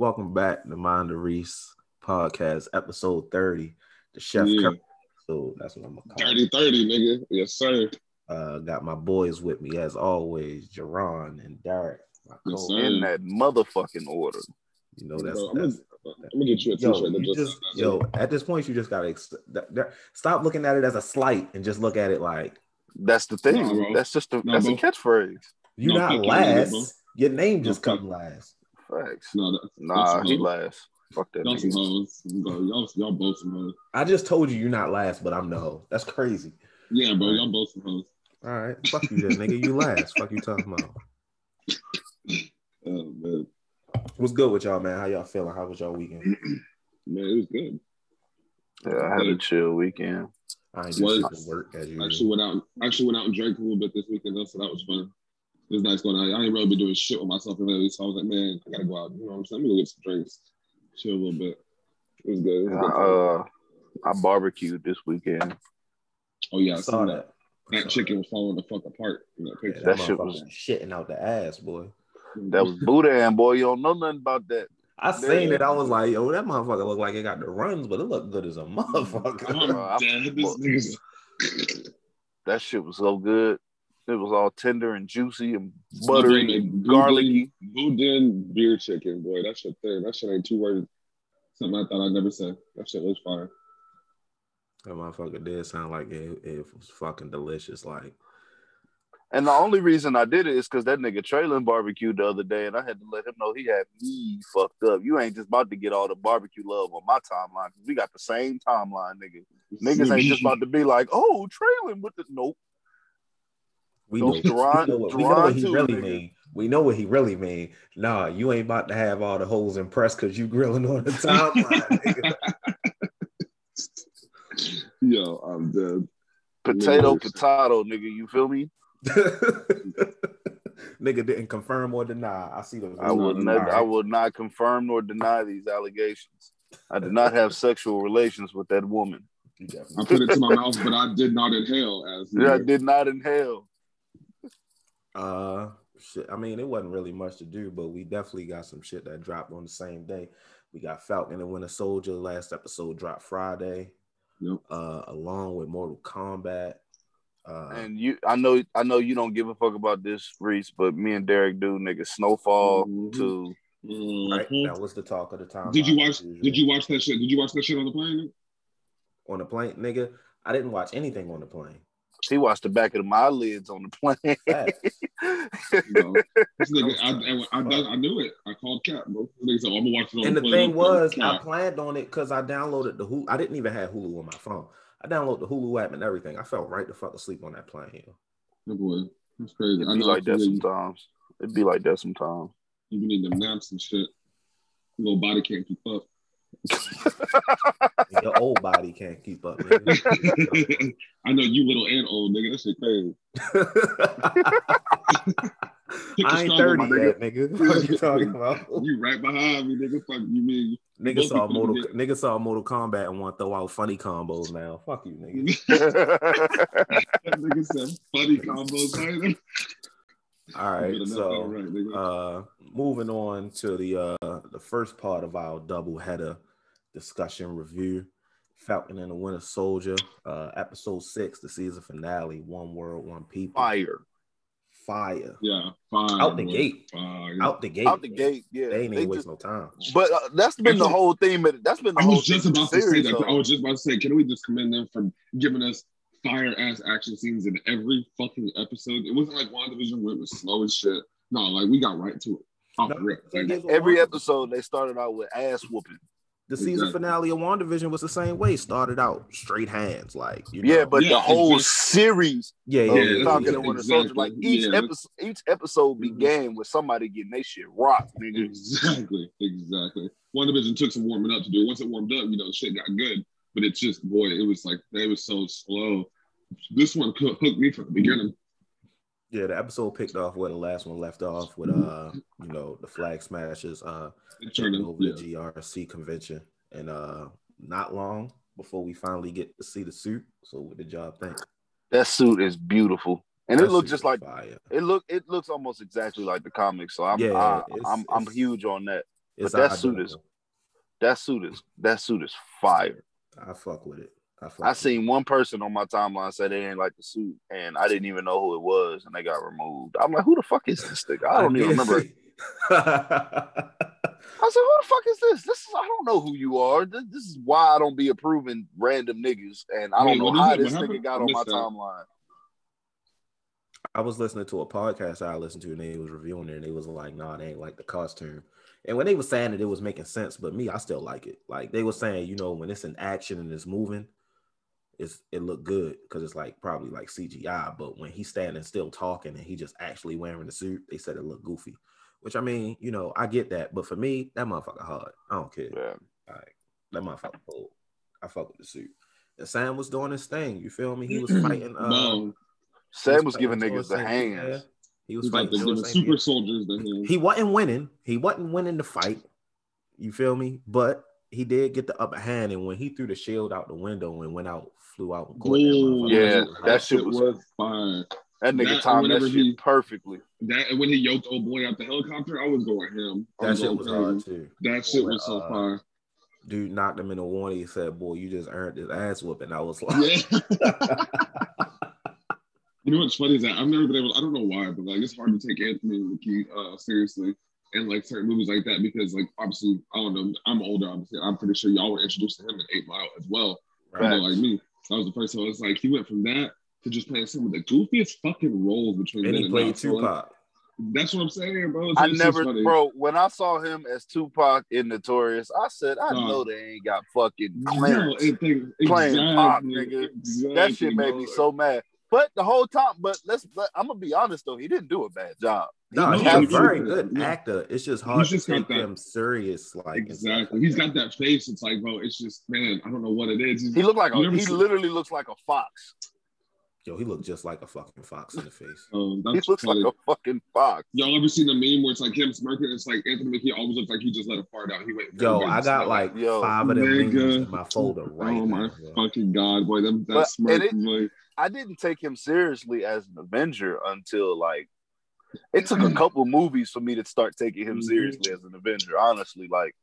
Welcome back to Mind the Reese podcast, episode 30, the Chef Yeah. Curry episode. That's what I'm gonna call 30, nigga. Yes, sir. it. Got my boys with me as always, Jerron and Derek. Yes, sir. In that motherfucking order. You know that's. Bro, I'm gonna get you a t-shirt that just says that. At this point, you just gotta stop looking at it as a slight and just look at it like That's the thing. Nah, bro. That's just a Nah, bro. catchphrase. you're No, not fuck you, last. bro. Your name just No, fuck. come last. Facts. No, Nah, that's he some hoes. last. Fuck that Y'all some nigga. hoes. Bro, y'all both some hoes. I just told you you're not last, but I'm the hoe. That's crazy. Yeah, bro, y'all both some hoes. All right, fuck you, then, nigga. You last. Fuck you talking about. Oh man, What's good with y'all, man? How y'all feeling? How was y'all weekend? man, it was good. Yeah, I had a chill weekend. I ain't do shit to work as usual. Actually went out and drank a little bit this weekend though, so that was fun. It was nice going out. I ain't really been doing shit with myself lately, so I was like, man, I gotta go out. You know what I'm saying? Let me go get some drinks, chill a little bit. It was good. It was good. I barbecued this weekend. Oh yeah, I saw saw that. that chicken was falling the fuck apart in that Yeah, picture. that That shit motherfucker was- shitting out the ass, boy. That was Boudin, boy. You don't know nothing about that. I seen it. I was like, yo, that motherfucker look like it got the runs, but it looked good as a motherfucker. I'm dead. This nigga's That shit was so good. It was all tender and juicy and buttery and Boudin- garlicky. Boudin beer chicken, boy. That shit there. That shit ain't two words. Something I thought I'd never say. That shit was fire. That motherfucker did sound like it was fucking delicious. Like, And the only reason I did it is because that nigga Traylon barbecued the other day, and I had to let him know he had me fucked up. You ain't just about to get all the barbecue love on my timeline. We got the same timeline, nigga. Niggas ain't just about to be like, oh, Traylon with the nope. we No, know, Jerron- we know what he Jerron too, really nigga. mean. We know what he really mean. Nah, you ain't about to have all the holes impressed because you grilling on the timeline, nigga. Yo, I'm dead. Potato, Niggas. nigga. You feel me? Nigga didn't confirm or deny. I see those. I would not confirm nor deny these allegations. I did not have sexual relations with that woman. You I definitely- put it to my mouth, but I did not inhale. I did not inhale. Shit. I mean, it wasn't really much to do, but we definitely got some shit that dropped on the same day. We got Falcon and Winter Soldier. Last episode dropped Friday, Yep. along with Mortal Kombat. And I know you don't give a fuck about this, Reese, but me and Derek do, nigga. Snowfall to Right, that was the talk of the time. Did you watch that shit? Did you watch that shit on the plane? On the plane, nigga? I didn't watch anything on the plane. he watched the back of my lids on the plane. Facts. No. This nigga, I knew it. I called Cap, bro. This nigga said, I'm gonna watch it on And the the plane. thing was, I Cap. planned on it because I downloaded the Hulu. I didn't even have Hulu on my phone. I downloaded the Hulu app and everything. I fell right the fuck asleep on that plane. Oh, boy, that's crazy. It'd I be know. like that sometimes. It'd be like that sometimes. You need them naps and shit. Your little body can't keep up. Your old body can't keep up, nigga. I know you little and old, nigga. That shit crazy. I ain't 30 yet, nigga. What are you talking about? You right behind me, nigga. Fuck you, mean. Nigga saw Mortal Kombat and want to throw out funny combos now. Fuck you, nigga. That nigga said funny combos later. All right, so Right, nigga. moving on to the first part of our double header discussion review, Falcon and the Winter Soldier, episode 6, the season finale, One World, One People. Fire. Yeah, fire. Out the boy. gate. Fire. Out the gate. Out the gate, yeah. They ain't even waste just- no time. But that's been the whole theme. That's been the I whole was just theme of the about to say series, that. though. I was just about to say, can we just commend them for giving us fire ass action scenes in every fucking episode? It wasn't like WandaVision where it was slow as shit. No, like we got right to it. Off the rip. Like, Every episode they started out with ass whooping. The season Exactly. finale of WandaVision was the same way. Started out straight hands, like, you know. Yeah, but Yeah, the whole exactly. series yeah, of yeah, Falcon yeah, and Winter Soldier, exactly. like each Yeah. episode Mhm. began with somebody getting their shit rocked, nigga. Exactly. WandaVision took some warming up to do. Once it warmed up, shit got good. But it's just, boy, it was like, they was so slow. This one hooked me from the beginning. Yeah, the episode picked off where the last one left off with the Flag Smashers It taking turned over yeah. the GRC convention, and not long before we finally get to see the suit. So what did y'all think? That suit is beautiful. And That it looked suit just is like fire. It looks almost exactly like the comics. So I'm Yeah, I'm it's- huge on that. It's But that suit is fire. I fuck with it. I seen one person on my timeline say they didn't like the suit, and I didn't even know who it was, and they got removed. I'm like, who the fuck is this nigga? I don't even remember. I said, who the fuck is this? I don't know who you are. This is why I don't be approving random niggas, and I don't know how this nigga got on my timeline. I was listening to a podcast I listened to, and they was reviewing it, and they was like, nah, they ain't like the costume. And when they were saying it was making sense, but me, I still like it. Like they were saying, you know, when it's in action and it's moving, it looked good because it's like probably like CGI. But when he's standing still talking and he just actually wearing the suit, they said it looked goofy. Which I mean, you know, I get that, but for me, that motherfucker hard. I don't care. Yeah. Like that motherfucker cool. I fuck with the suit. And Sam was doing his thing. You feel me? He was fighting. Sam was giving niggas the hands. He was fighting giving super soldiers the hands. He wasn't winning. He wasn't winning the fight. You feel me? But he did get the upper hand, and when he threw the shield out the window and flew out and caught that shit was fire. That nigga timed that shit perfectly. That and when he yoked old boy out the helicopter, I was going him. That shit was hard too. That shit was so fire. Dude knocked him in the warning. He said, "Boy, you just earned this ass whooping." I was like, yeah. You know what's funny is that I've never been able. I don't know why, but like it's hard to take Anthony McKee seriously in like certain movies like that because like obviously I don't know. I'm older, obviously. I'm pretty sure y'all were introduced to him in 8 Mile as well. Right. You know, like me, that was the first. So it's like he went from that to just playing some of the goofiest fucking roles between. And he played Tupac. That's what I'm saying, bro. Bro, when I saw him as Tupac in Notorious, I said, I know they ain't got fucking Clarence playing Pop, nigga. Exactly, that shit made me so mad. But the whole time, I'm gonna be honest though, he didn't do a bad job. No, he's a very good actor. It's just hard to take him serious. Like exactly, he's got that face. It's like, bro, it's just man, I don't know what it is. He literally looks like a fox. Yo, he looked just like a fucking fox in the face. He looks like a fucking fox. Y'all ever seen the meme where it's like him smirking? It's like Anthony McKee always looks like he just let a fart out. He went. Yo, I got like 5 of them memes in my folder right now. Oh my fucking god, boy, that smirk. I didn't take him seriously as an Avenger until like it took a couple movies for me to start taking him seriously as an Avenger. Honestly, like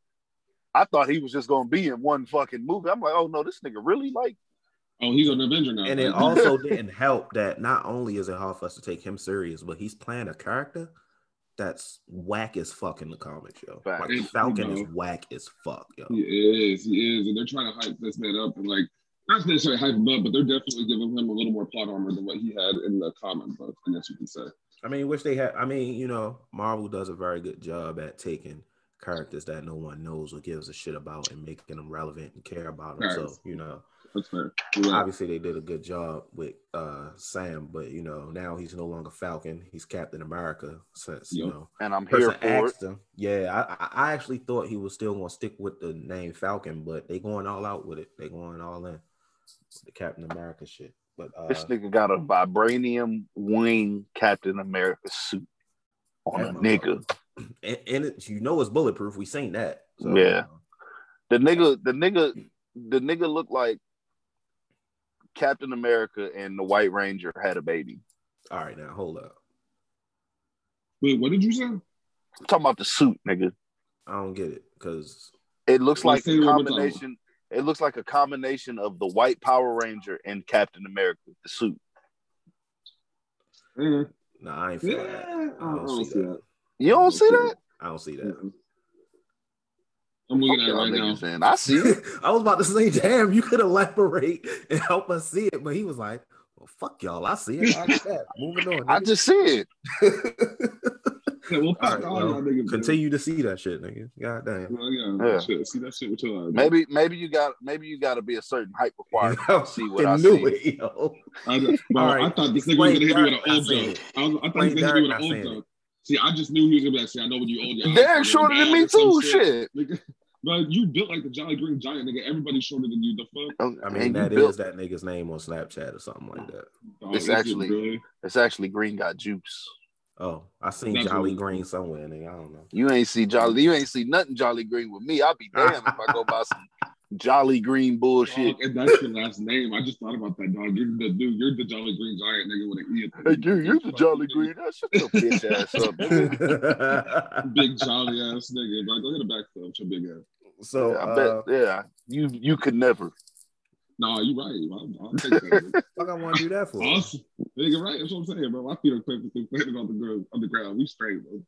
I thought he was just gonna be in one fucking movie. I'm like, oh no, this nigga really like. Oh, he's an Avenger now. And it also didn't help that not only is it hard for us to take him serious, but he's playing a character that's whack as fuck in the comics, yo. Like Falcon is whack as fuck, yo. He is, and they're trying to hype this man up and like. Not necessarily hype him up, but they're definitely giving him a little more plot armor than what he had in the comic book, I guess you can say. I mean, which they have. I mean, you know, Marvel does a very good job at taking characters that no one knows or gives a shit about and making them relevant and care about them. So, you know, that's fair. Obviously they did a good job with Sam, but you know, now he's no longer Falcon. He's Captain America since, you know. And I'm here for it. Him, yeah, I actually thought he was still going to stick with the name Falcon, but they going all out with it. They going all in. The Captain America shit. But this nigga got a vibranium wing Captain America suit on a nigga. And it, you know it's bulletproof. We seen that. So, yeah. The nigga looked like Captain America and the White Ranger had a baby. All right, now hold up. Wait, what did you say? I'm talking about the suit, nigga. I don't get it because it looks like a combination. It looks like a combination of the White Power Ranger and Captain America, the suit. No, I ain't feeling that. I don't see that. You don't see that? I don't see that. I'm looking at it right now. Saying, I see it. I was about to say, damn, you could elaborate and help us see it, but he was like, well, fuck y'all. I see it. I get that. Moving on. Nigga. I just see it. Yeah, we'll all right, well, continue to see that shit, nigga. God damn. Yeah. See that shit with your eyes. Maybe you got to be a certain height requirement to see what I knew see. It, yo. I thought this nigga was gonna hit me with an old joke. I thought he was gonna hit me with an old joke. See, I just knew he was gonna be like, see, I know when you old. They're shorter than me too. Shit. But you built like the Jolly Green Giant, nigga. Everybody's shorter than you. The fuck? I mean, that is that nigga's name on Snapchat or something like that. It's actually Green Got Juice. Oh, I seen Jolly Green somewhere, nigga. I don't know. You ain't see nothing Jolly Green with me. I'll be damned if I go buy some Jolly Green bullshit. Dog, and that's your last name. I just thought about that, dog. You're the dude. You're the Jolly Green Giant nigga with an E. Hey, dude, you're the Jolly Green. Shut your bitch ass up, nigga. Big jolly ass nigga. Like, go get a backflip, your big ass. So I bet, you could never. No, you're right. I'll take that. Fuck, I want to do that for. Awesome. Nigga, right? That's what I'm saying, bro. My feet are planted on the ground. We straight, bro.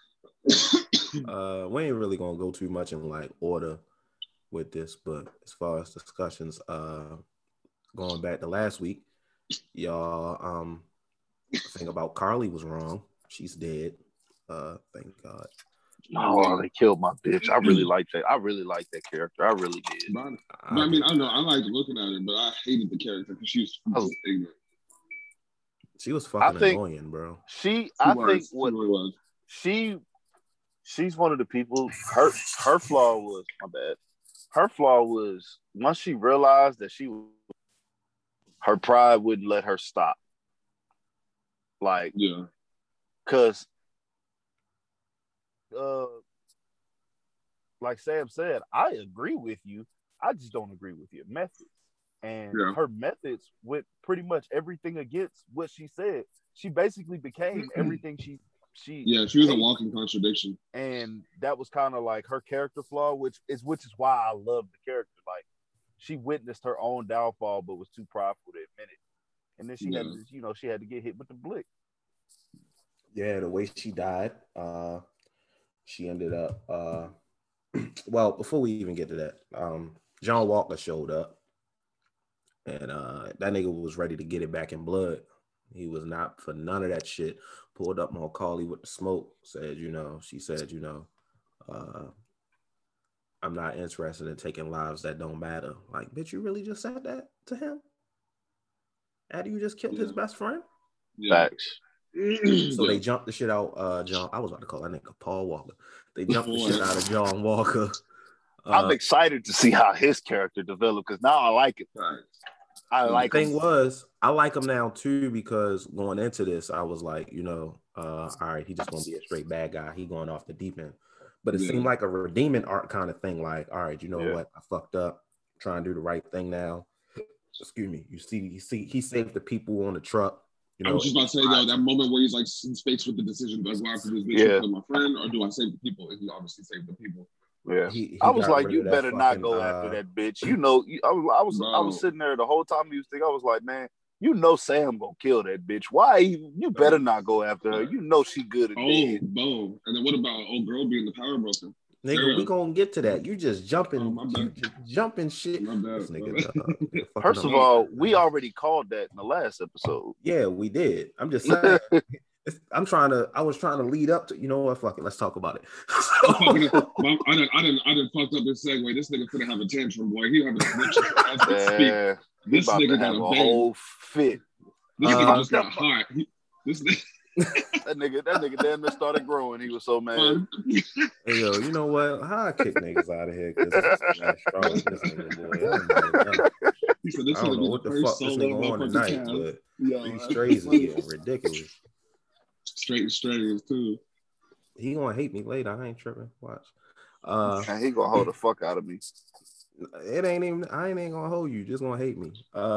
We ain't really gonna go too much in like order with this, but as far as discussions, going back to last week, y'all, thing about Carly was wrong. She's dead. Thank God. Oh, they killed my bitch. I really like that. I really like that character. I really did. But I mean, I know I liked looking at her, but I hated the character because she was ignorant. She was fucking annoying, bro. She's one of the people. Her flaw was my bad. Her flaw was once she realized that her pride wouldn't let her stop. Like, yeah, because like Sam said, I agree with you. I just don't agree with your methods. And her methods went pretty much everything against what she said. She basically became everything she was a walking contradiction. And that was kind of like her character flaw, which is why I love the character. Like, she witnessed her own downfall, but was too prideful to admit it. And then she had to get hit with the blick. Yeah, the way she died, she ended up. Well, before we even get to that, John Walker showed up, and that nigga was ready to get it back in blood. He was not for none of that shit. Pulled up on Carly with the smoke. She said, I'm not interested in taking lives that don't matter. Like, bitch, you really just said that to him? After you just killed his best friend? Facts. So they jumped the shit out. John, I was about to call that nigga Paul Walker. They jumped the shit out of John Walker. I'm excited to see how his character developed because now I like it. I like him. The thing was, I like him now too because going into this, I was like, all right, he just gonna be a straight bad guy. He going off the deep end. But it seemed like a redeeming arc kind of thing. Like, all right, what? I fucked up. Trying to do the right thing now. Excuse me. You see, he saved the people on the truck. I was just about to say, though, that moment where he's like faced with the decision, do I go after this bitch with my friend, or do I save the people? And he obviously saved the people. Yeah, I was like, you better not go after that bitch. I was sitting there the whole time he was thinking. I was like, man, Sam gonna kill that bitch. Why? You better not go after her. She good at dead. Boom. And then what about old girl being the power broker? Nigga, we gonna get to that. You just jumping, jumping shit. This nigga, first of all, we already called that in the last episode. Yeah, we did. I'm just saying. I was trying to lead up to. You know what? Fuck it. Let's talk about it. I didn't fucked up this segue. This nigga finna have a tantrum, boy. He having a switch as we speak. This nigga got a whole fit. This nigga just got hot. This nigga. That nigga damn near started growing. He was so mad. Hey, yo, you know what? How I kick niggas out of here because strong this nigga, boy. He said this I don't know what the fuck this nigga on tonight, but these strays are getting ridiculous. Straight too. He gonna hate me later. I ain't tripping. Watch. He gonna hold the fuck out of me. It ain't even. I ain't gonna hold you. Just gonna hate me.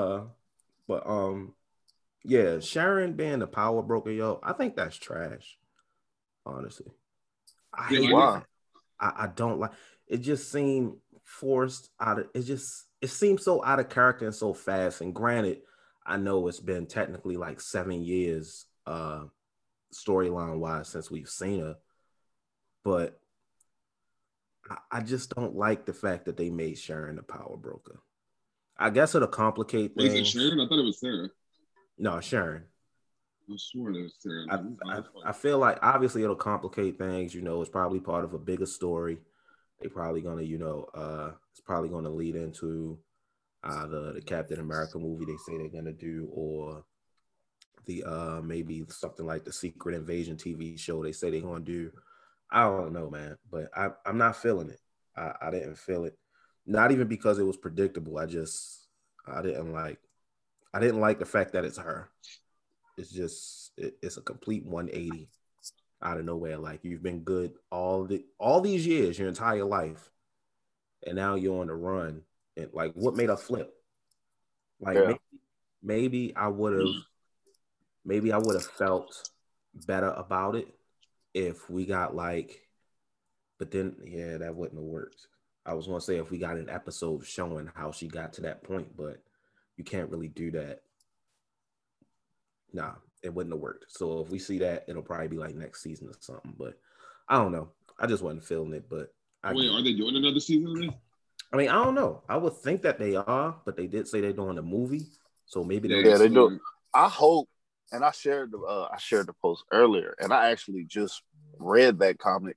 But yeah, Sharon being the power broker, yo, I think that's trash. Honestly, I hate it. I don't like. It just seemed forced out of. It seems so out of character and so fast. And granted, I know it's been technically like 7 years, storyline wise, since we've seen her, but I just don't like the fact that they made Sharon the power broker. I guess it'll complicate things. Wait, is it Sharon? I thought it was Sarah. No, Sharon. I swore it was Sarah. I feel like obviously it'll complicate things. It's probably part of a bigger story. They probably gonna, it's probably gonna lead into the Captain America movie they say they're gonna do, or the maybe something like the Secret Invasion TV show they say they're gonna do. I don't know, man, but I'm not feeling it. I didn't feel it. Not even because it was predictable. I didn't like the fact that it's her. It's just it's a complete 180 out of nowhere. Like, you've been good all these years, your entire life, and now you're on the run, And like, what made her flip? Like Yeah. maybe I would have felt better about it if we got like, but then yeah, that wouldn't have worked. I was gonna say if we got an episode showing how she got to that point, but you can't really do that. Nah, it wouldn't have worked. So if we see that, it'll probably be like next season or something. But I don't know. I just wasn't feeling it. But Wait, are they doing another season of this? I mean, I don't know. I would think that they are, but they did say they're doing a movie, so maybe they do. I hope, and I shared the post earlier, and I actually just read that comic.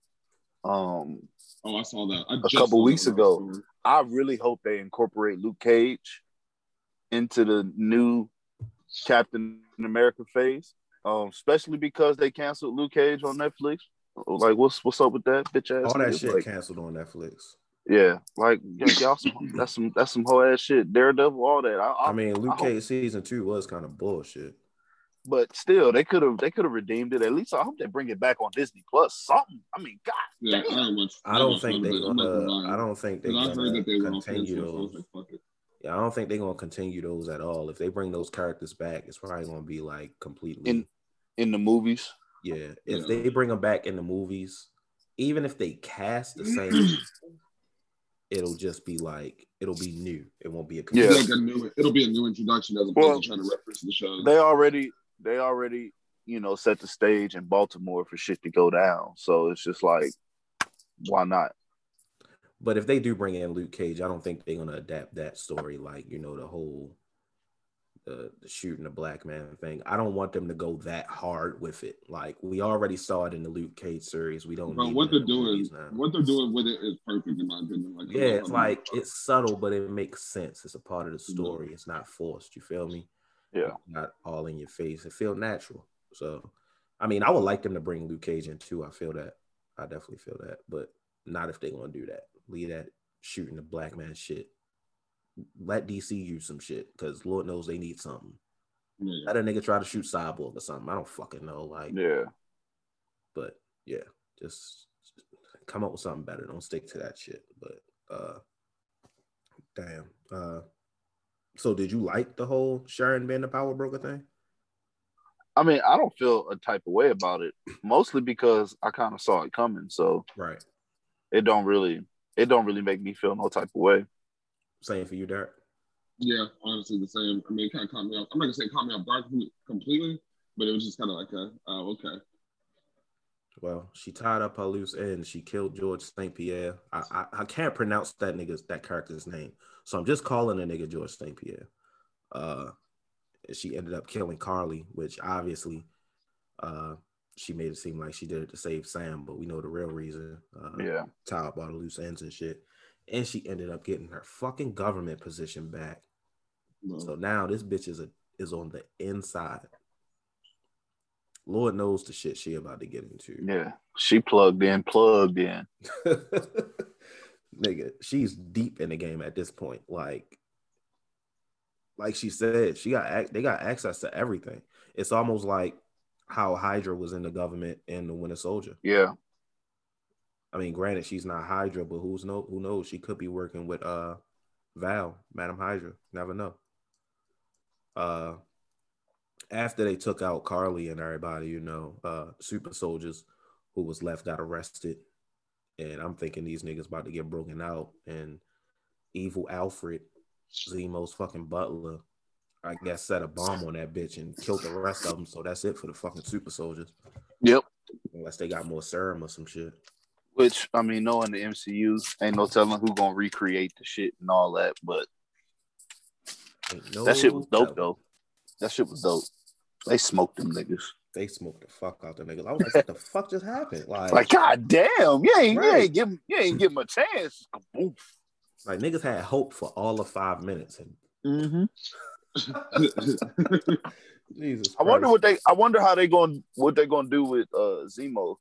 I saw that a couple weeks ago. I really hope they incorporate Luke Cage into the new Captain America phase, especially because they canceled Luke Cage on Netflix. Like, what's up with that bitch ass? All that shit like, canceled on Netflix. Yeah, like y'all, that's some whole ass shit. Daredevil, all that. I mean, Luke Cage season 2 was kind of bullshit. But still, they could have redeemed it. At least I hope they bring it back on Disney Plus. Something. I mean, God damn. I don't think they're gonna continue those. Yeah, I don't think they're gonna continue those at all. If they bring those characters back, it's probably gonna be like completely in the movies. Yeah, if they bring them back in the movies, even if they cast the same, it'll just be like it'll be new. It won't be it'll be a new introduction as opposed to trying to reference the show. They already set the stage in Baltimore for shit to go down. So it's just like, why not? But if they do bring in Luke Cage, I don't think they're gonna adapt that story like the whole the shooting a black man thing. I don't want them to go that hard with it. Like we already saw it in the Luke Cage series. We don't. What they're doing with it is perfect in my opinion. Like, it's like it's subtle, but it makes sense. It's a part of the story. It's not forced. You feel me? Yeah. It's not all in your face. It feels natural. So, I mean, I would like them to bring Luke Cage in too. I feel that. I definitely feel that, but not if they're gonna do that. Leave that shooting the black man shit. Let DC use some shit because Lord knows they need something. Yeah. Let a nigga try to shoot Cyborg or something. I don't fucking know. Like, yeah. But yeah, just come up with something better. Don't stick to that shit. But damn. So did you like the whole Sharon being the power broker thing? I mean, I don't feel a type of way about it, mostly because I kind of saw it coming. So right, it don't really make me feel no type of way. Same for you, Derek? Yeah, honestly, the same. I mean, it kind of caught me off. I'm not gonna say caught me off guard completely, but it was just kind of like, okay. Well, she tied up her loose end. She killed George St. Pierre. I can't pronounce that character's name, so I'm just calling the nigga George St. Pierre. She ended up killing Carly, which obviously, she made it seem like she did it to save Sam, but we know the real reason. Tie up all the loose ends and shit. And she ended up getting her fucking government position back. No. So now this bitch is on the inside. Lord knows the shit she about to get into. Yeah, she plugged in. Nigga, she's deep in the game at this point. Like she said, they got access to everything. It's almost like how Hydra was in the government in the Winter Soldier. Yeah. I mean, granted, she's not Hydra, but who knows? She could be working with Val, Madam Hydra. Never know. After they took out Carly and everybody, super soldiers who was left got arrested. And I'm thinking these niggas about to get broken out. And evil Alfred, Zemo's fucking butler, I guess set a bomb on that bitch and killed the rest of them. So that's it for the fucking super soldiers. Yep. Unless they got more serum or some shit. Which, I mean, knowing the MCU, ain't no telling who gonna recreate the shit and all that, but that shit was dope, though. That shit was dope. They smoked them niggas. They smoked the fuck out the niggas. I was like, what the fuck just happened? Like god damn, you ain't give him a chance. Oof. Like niggas had hope for all of 5 minutes. And Jesus Christ. I wonder what they gonna do with Zemo.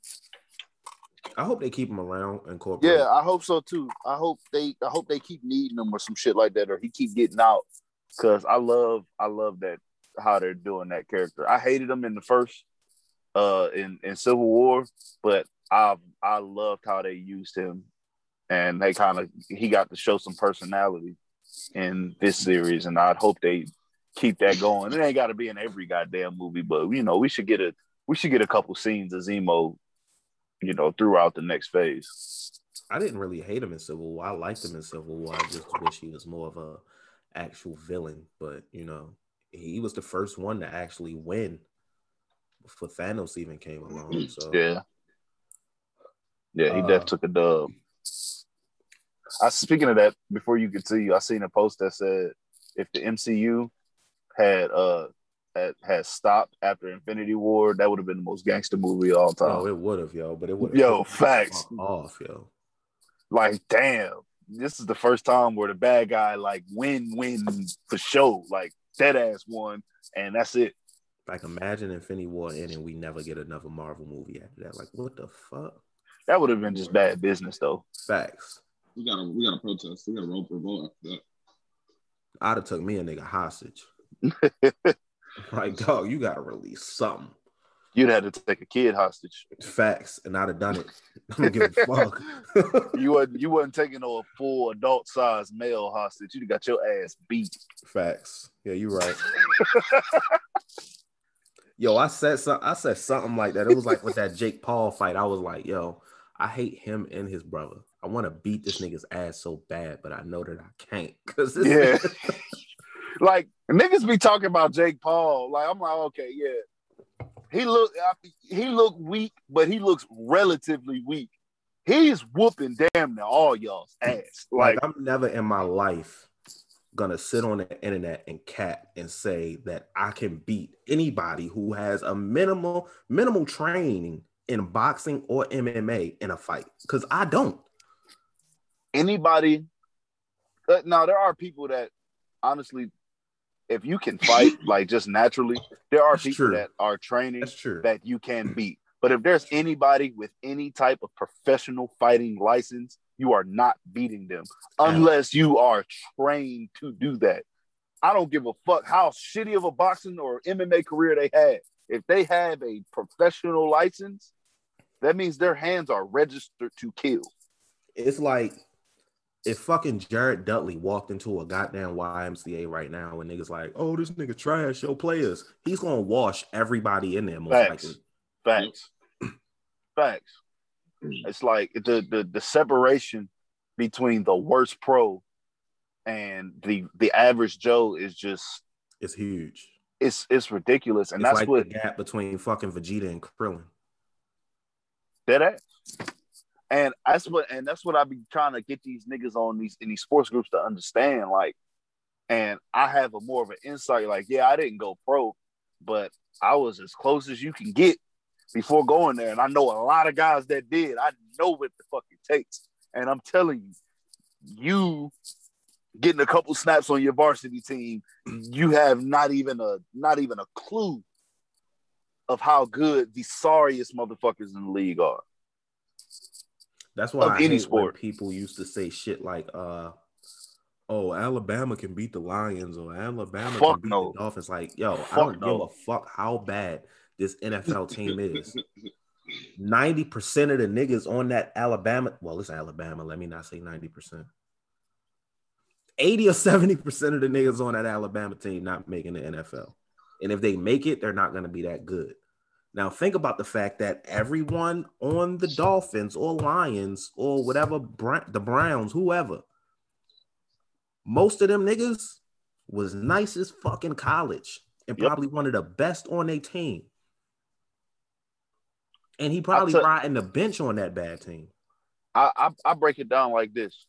I hope they keep him around and corporate. Yeah, I hope so too. I hope they keep needing him or some shit like that, or he keep getting out. Cause I love that how they're doing that character. I hated him in the first in Civil War, but I loved how they used him and he got to show some personality in this series, and I'd hope they keep that going. It ain't got to be in every goddamn movie, but we should get a couple scenes of Zemo, throughout the next phase. I didn't really hate him in Civil War. I liked him in Civil War. I just wish he was more of a actual villain. But he was the first one to actually win before Thanos even came along. So yeah, he definitely took a dub. Speaking of that, before you continue, I seen a post that said if the MCU had stopped after Infinity War, that would have been the most gangster movie of all time. No, it would have, but it would have. Facts off, yo. Like, damn, this is the first time where the bad guy win for sure, dead ass won, and that's it. Imagine Infinity War ending, we never get another Marvel movie after that. What the fuck? That would have been just bad business, though. Facts. We gotta protest. We gotta revolt after that. I'd have took me a nigga hostage. Dog, you gotta release something. You'd have to take a kid hostage. Facts, and I'd have done it. I don't give a fuck. You wasn't taking a full adult size male hostage. You'd got your ass beat. Facts. Yeah, you're right. Yo, I said something like that. It was like with that Jake Paul fight. I was like, yo, I hate him and his brother. I want to beat this nigga's ass so bad, but I know that I can't. Niggas be talking about Jake Paul. I'm like, okay, yeah. He look weak, but he looks relatively weak. He's whooping damn near all y'all's ass. I'm never in my life gonna sit on the internet and cat and say that I can beat anybody who has a minimal training in boxing or MMA in a fight, because I don't. Anybody? Now there are people that honestly, if you can fight just naturally, there are people that are training that you can beat. But if there's anybody with any type of professional fighting license, you are not beating them unless you are trained to do that. I don't give a fuck how shitty of a boxing or MMA career they had. If they have a professional license, that means their hands are registered to kill. It's like if fucking Jared Dudley walked into a goddamn YMCA right now and niggas like, oh, this nigga trash, yo, players, he's gonna wash everybody in there most likely. Facts. It's like the separation between the worst pro and the average Joe is just, it's huge. It's ridiculous, and it's that's what the gap between fucking Vegeta and Krillin. Dead ass. And that's what I be trying to get these niggas in these sports groups to understand. And I have more of an insight. Yeah, I didn't go pro, but I was as close as you can get before going there. And I know a lot of guys that did. I know what the fuck it takes. And I'm telling you getting a couple snaps on your varsity team, you have not even a clue of how good the sorriest motherfuckers in the league are. That's why I hate when people used to say shit like, oh, Alabama can beat the Lions or Alabama can beat the Dolphins. Like, yo, I don't give a fuck how bad this NFL team is. 90% of the niggas on that Alabama, well, it's Alabama, let me not say 90%. 80 or 70% of the niggas on that Alabama team not making the NFL. And if they make it, they're not going to be that good. Now, think about the fact that everyone on the Dolphins or Lions or whatever, the Browns, whoever, most of them niggas was nice as fucking college and probably one of the best on their team. And he probably riding the bench on that bad team. I break it down like this.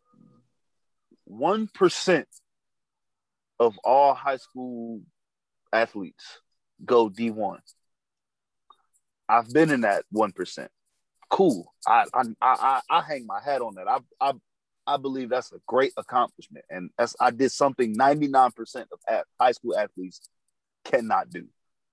1% of all high school athletes go D1. I've been in that 1%. Cool. I hang my hat on that. I believe that's a great accomplishment, and I did something 99% of high school athletes cannot do.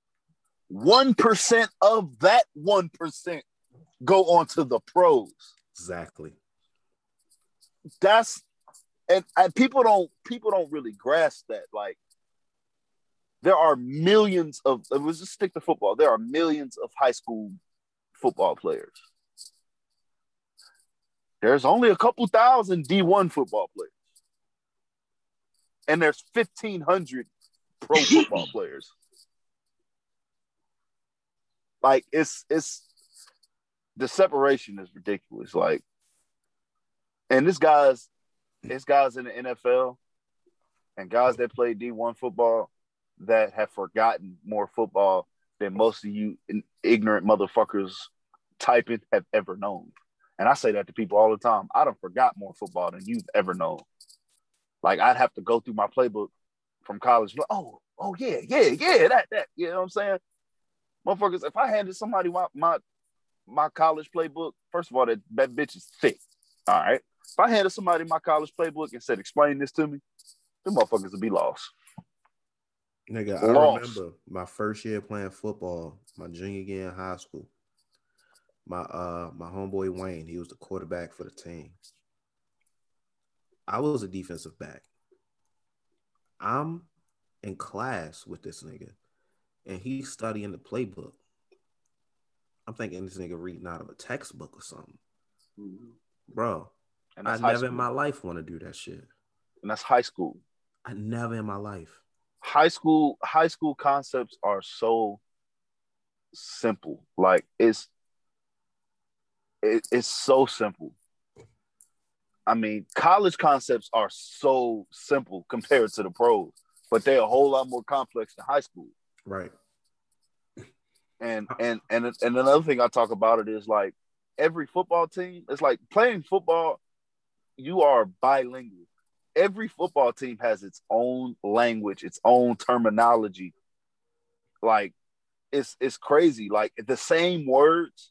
1% of that 1% go on to the pros. Exactly. That's and people don't really grasp that. There are millions of, let's just stick to football. There are millions of high school football players. There's only a couple thousand D1 football players. And there's 1,500 pro football players. Like, it's the separation is ridiculous. Like, and it's guys in the NFL and guys that play D1 football that have forgotten more football than most of you ignorant motherfuckers typing have ever known. And I say that to people all the time. I done forgot more football than you've ever known. Like, I'd have to go through my playbook from college. Oh, yeah, that. You know what I'm saying? Motherfuckers, if I handed somebody my college playbook, first of all, that bitch is thick. All right? If I handed somebody my college playbook and said, explain this to me, them motherfuckers would be lost. Nigga, I remember my first year playing football, my junior year in high school. My homeboy Wayne, he was the quarterback for the team. I was a defensive back. I'm in class with this nigga, and he's studying the playbook. I'm thinking this nigga reading out of a textbook or something. Mm-hmm. Bro, I never in my life want to do that shit. And that's high school. I never in my life. High school concepts are so simple. Like, it's so simple. I mean, college concepts are so simple compared to the pros, but they're a whole lot more complex than high school. Right. And another thing I talk about it is, like, every football team, it's like playing football, you are bilingual. Every football team has its own language, its own terminology. Like, it's crazy. Like, the same words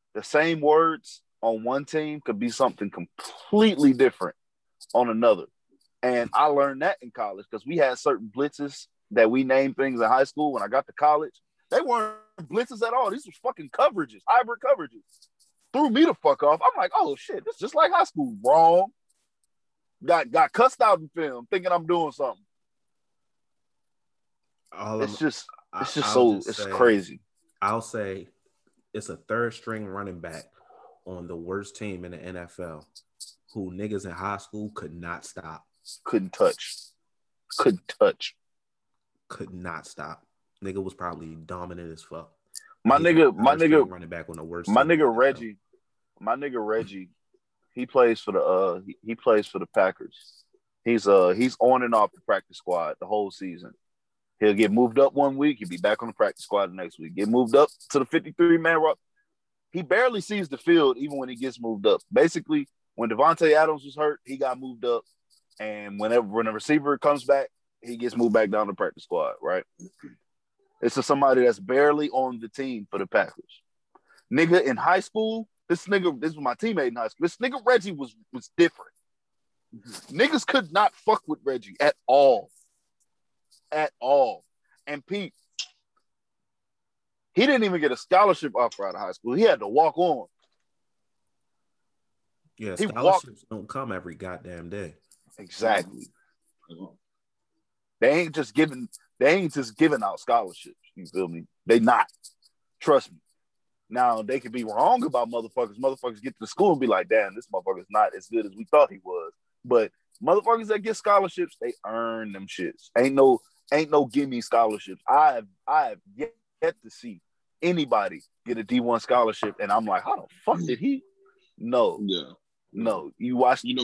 on one team could be something completely different on another. And I learned that in college because we had certain blitzes that we named things in high school. When I got to college, they weren't blitzes at all. These were fucking coverages, hybrid coverages. Threw me the fuck off. I'm like, oh shit, this is just like high school. Wrong. Got cussed out in film, thinking I'm doing something. It's crazy. I'll say it's a third string running back on the worst team in the NFL who niggas in high school could not stop. Couldn't touch. Could not stop. Nigga was probably dominant as fuck. My nigga running back on the worst. My nigga Reggie, he plays for the Packers. He's on and off the practice squad the whole season. He'll get moved up one week, he'll be back on the practice squad the next week. Get moved up to the 53-man rock. He barely sees the field even when he gets moved up. Basically, when Devontae Adams was hurt, he got moved up. And when a receiver comes back, he gets moved back down to practice squad, right? It's just somebody that's barely on the team for the Packers. Nigga in high school, this was my teammate in high school. This nigga Reggie was different. Niggas could not fuck with Reggie at all. At all. And Pete, he didn't even get a scholarship offer out of high school. He had to walk on. Yeah, scholarships don't come every goddamn day. Exactly. They ain't just giving out scholarships. You feel me? They not. Trust me. Now, they could be wrong about motherfuckers. Motherfuckers get to school and be like, damn, this motherfucker's not as good as we thought he was. But motherfuckers that get scholarships, they earn them shits. Ain't no gimme scholarships. I have yet to see anybody get a D1 scholarship, and I'm like, how the fuck did he? No. Yeah. No. You watched them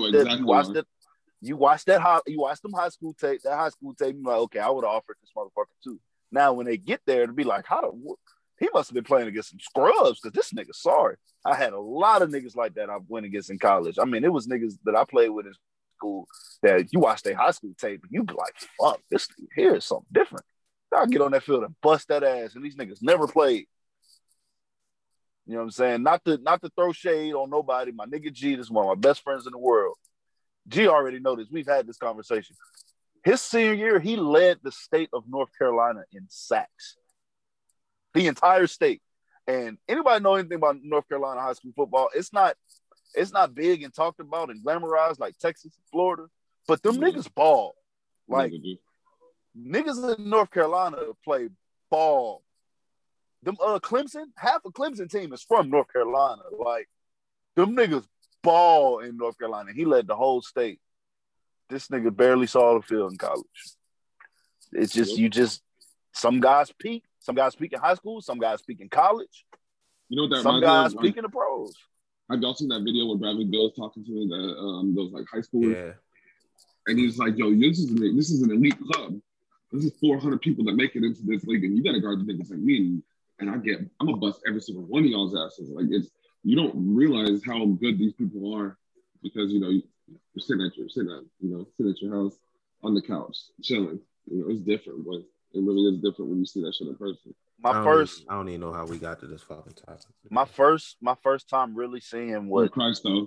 high school tape, you're like, okay, I would have offered this motherfucker too. Now, when they get there, to be like, he must have been playing against some scrubs because this nigga sorry. I had a lot of niggas like that I went against in college. I mean, it was niggas that I played with in school that you watch their high school tape and you be like, fuck, this here is something different. I'll get on that field and bust that ass, and these niggas never played. You know what I'm saying? Not to throw shade on nobody. My nigga G, this is one of my best friends in the world. G already know this. We've had this conversation. His senior year, he led the state of North Carolina in sacks. The entire state. And anybody know anything about North Carolina high school football? It's not big and talked about and glamorized like Texas and Florida, but them niggas ball. Like, niggas in North Carolina play ball. Them Clemson, half of Clemson team is from North Carolina. Like, them niggas ball in North Carolina. He led the whole state. This nigga barely saw the field in college. It's just some guys peak. Some guys peak in high school. Some guys peak in college. You know what that some guys peak in the pros. Have y'all seen that video where Bradley Bill's talking to those like high schoolers? Yeah. And he's like, "Yo, this is an elite club. This is 400 people that make it into this league, and you got to guard the niggas like me. And I'm gonna bust every single one of y'all's asses. Like you don't realize how good these people are because you're sitting at your house on the couch chilling. It's different, but it really is different when you see that shit in person. I don't even know how we got to this fucking topic. My first time really seeing what the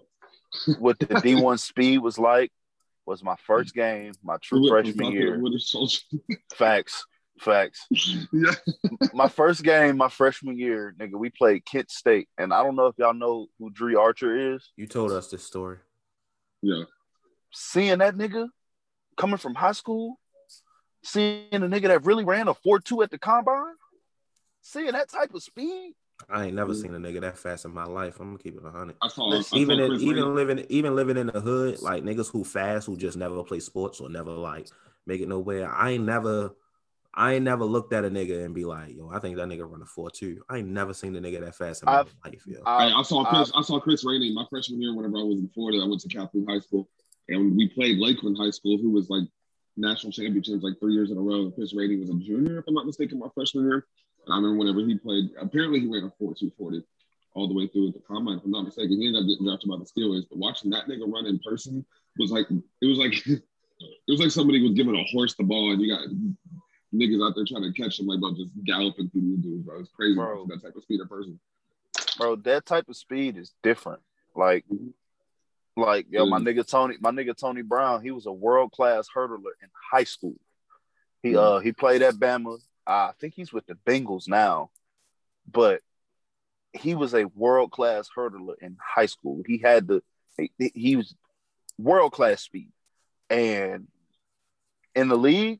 D1 speed was like was my first game, my true freshman year. Facts. Yeah. My first game, my freshman year, nigga, we played Kent State. And I don't know if y'all know who Dree Archer is. You told us this story. Yeah. Seeing that nigga coming from high school, seeing a nigga that really ran a 4.2 at the combine, seeing that type of speed. I ain't never seen a nigga that fast in my life. I'm gonna keep it 100. Even living in the hood, like niggas who fast who just never play sports or never like make it nowhere. I ain't never looked at a nigga and be like, yo, I think that nigga run a 4.2. I ain't never seen a nigga that fast in my life, yo. I saw Chris Rainey my freshman year whenever I was in Florida. I went to Catholic High School and we played Lakeland High School, who was like national championships like 3 years in a row. Chris Rainey was a junior, if I'm not mistaken, my freshman year. And I remember whenever he played, apparently he ran a 4.240 all the way through at the combine. If I'm not mistaken, he ended up getting drafted by the Steelers. But watching that nigga run in person was like somebody was giving a horse the ball and you got niggas out there trying to catch him like just galloping through the dudes, bro. It's crazy, bro. That type of speed of person. Bro, that type of speed is different. Like my nigga Tony Brown, he was a world-class hurdler in high school. He played at Bama. I think he's with the Bengals now, but he was a world-class hurdler in high school. He was world-class speed. And in the league,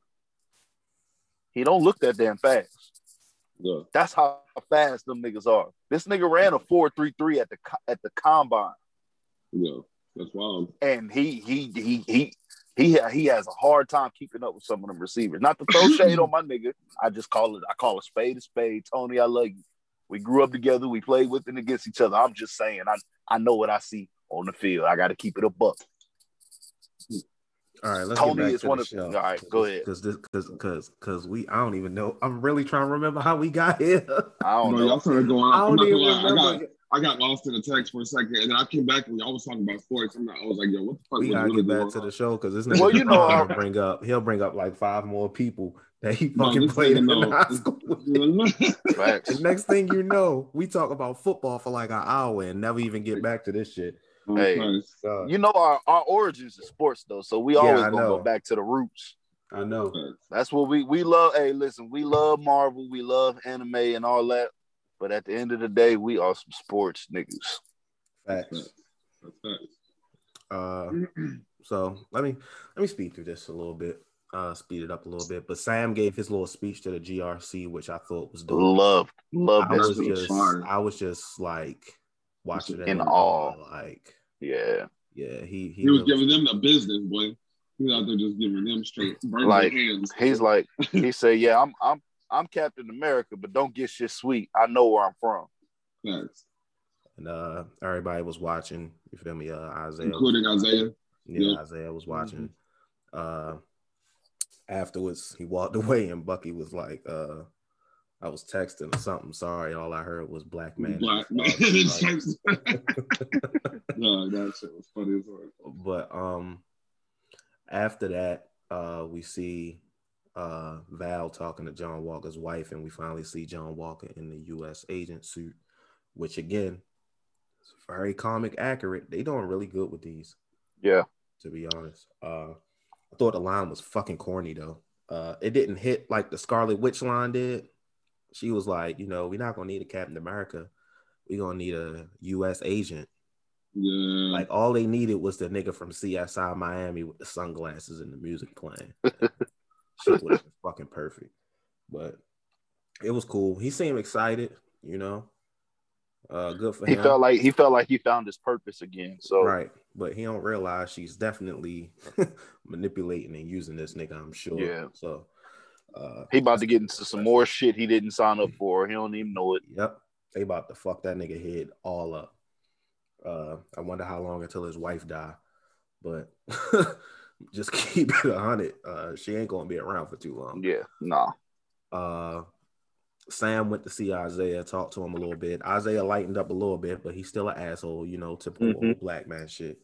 he don't look that damn fast. Yeah. That's how fast them niggas are. This nigga ran a 4.33 at the combine. Yeah, that's wild. And he has a hard time keeping up with some of them receivers. Not to throw shade on my nigga. I call a spade a spade. Tony, I love you. We grew up together. We played with and against each other. I'm just saying, I know what I see on the field. I got to keep it a buck. All right, let's Tony get back is to one the of. show. All right, go ahead. Because I don't even know. I'm really trying to remember how we got here. I don't know. Y'all started going on. I don't even remember. I got lost in the text for a second, and then I came back and y'all was talking about sports. I was like, yo, what the fuck? We gotta get back to the show because this nigga he'll bring up like 5 more people that he fucking played in high school. And next thing you know, we talk about football for like an hour and never even get back to this shit. Hey, you know our origins is sports though, so we always gonna go back to the roots. I know. That's what we love. Hey, listen, we love Marvel, we love anime and all that, but at the end of the day, we are some sports niggas. Facts. So let me speed through this a little bit. Speed it up a little bit. But Sam gave his little speech to the GRC, which I thought was dope. Love that speech. I was just like watching it in awe. Like, yeah. He was giving them the business, boy. He was out there just giving them straight like hands. He's like, he said, "Yeah, I'm Captain America, but don't get shit sweet. I know where I'm from." Thanks. And everybody was watching. You feel me? Isaiah, including Isaiah. Yeah, Isaiah was watching. Afterwards, he walked away, and Bucky was like, I was texting or something. Sorry, all I heard was black man. Black man. No, that shit was funny as well. But after that, we see Val talking to John Walker's wife, and we finally see John Walker in the U.S. agent suit, which again is very comic accurate. They doing really good with these. Yeah, to be honest. I thought the line was fucking corny though. It didn't hit like the Scarlet Witch line did. She was like, we're not gonna need a Captain America. We're gonna need a U.S. agent. Yeah. Like all they needed was the nigga from CSI Miami with the sunglasses and the music playing. Shit would have been fucking perfect. But it was cool. He seemed excited, Good for He him. felt like he found his purpose again. So right, but he don't realize she's definitely manipulating and using this nigga. I'm sure. Yeah. So he about to get into some more shit he didn't sign up for. He don't even know it. Yep, they about to fuck that nigga head all up. I wonder how long until his wife die, but just keep it 100. She ain't gonna be around for too long. Yeah, nah. Sam went to see Isaiah, talked to him a little bit. Isaiah lightened up a little bit, but he's still an asshole, typical old black man shit.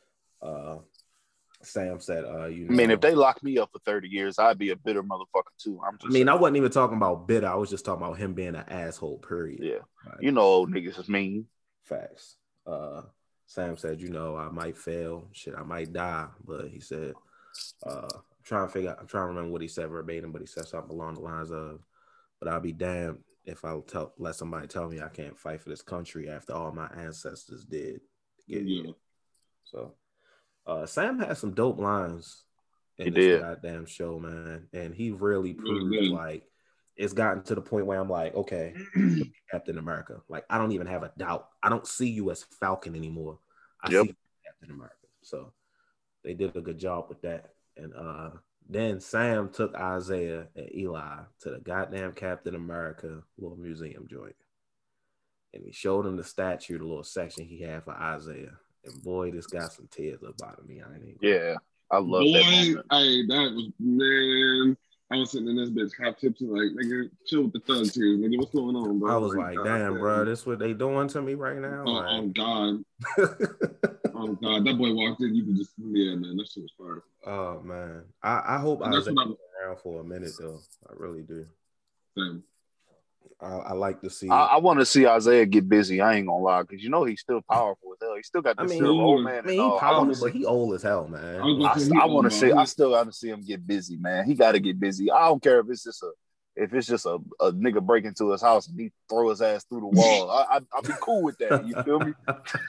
Sam said, I mean, if they locked me up for 30 years, I'd be a bitter motherfucker too. I wasn't even talking about bitter. I was just talking about him being an asshole, period. Yeah. Old niggas is mean. Facts. Sam said, I might fail. Shit, I might die. But he said, I'm trying to remember what he said verbatim, but he said something along the lines of, but I'll be damned if I let somebody tell me I can't fight for this country after all my ancestors did to get here. So Sam had some dope lines in this goddamn show, man. And he really proved like it's gotten to the point where I'm like, okay, Captain America. Like, I don't even have a doubt. I don't see you as Falcon anymore. I see Captain America. So they did a good job with that. And then Sam took Isaiah and Eli to the goddamn Captain America little museum joint. And he showed him the statue, the little section he had for Isaiah. And boy, this got some tears up out of me. I love that moment. Hey, that was, man. I was sitting in this bitch half tipsy, like, nigga, chill with the thug tears, nigga. What's going on, bro? I was like, damn, bro, this what they doing to me right now? Oh God. Oh God, that boy walked in, you could just, man, that shit was fire. Oh man, I hope Isaiah around for a minute though. I really do. Same. I like to see. I want to see Isaiah get busy. I ain't gonna lie, because he's still powerful as hell. He still got this old man. He's powerful, but he old as hell, man. I want to see. I still got to see him get busy, man. He got to get busy. I don't care if it's just a nigga break into his house and he throw his ass through the wall. I'll be cool with that. You feel me?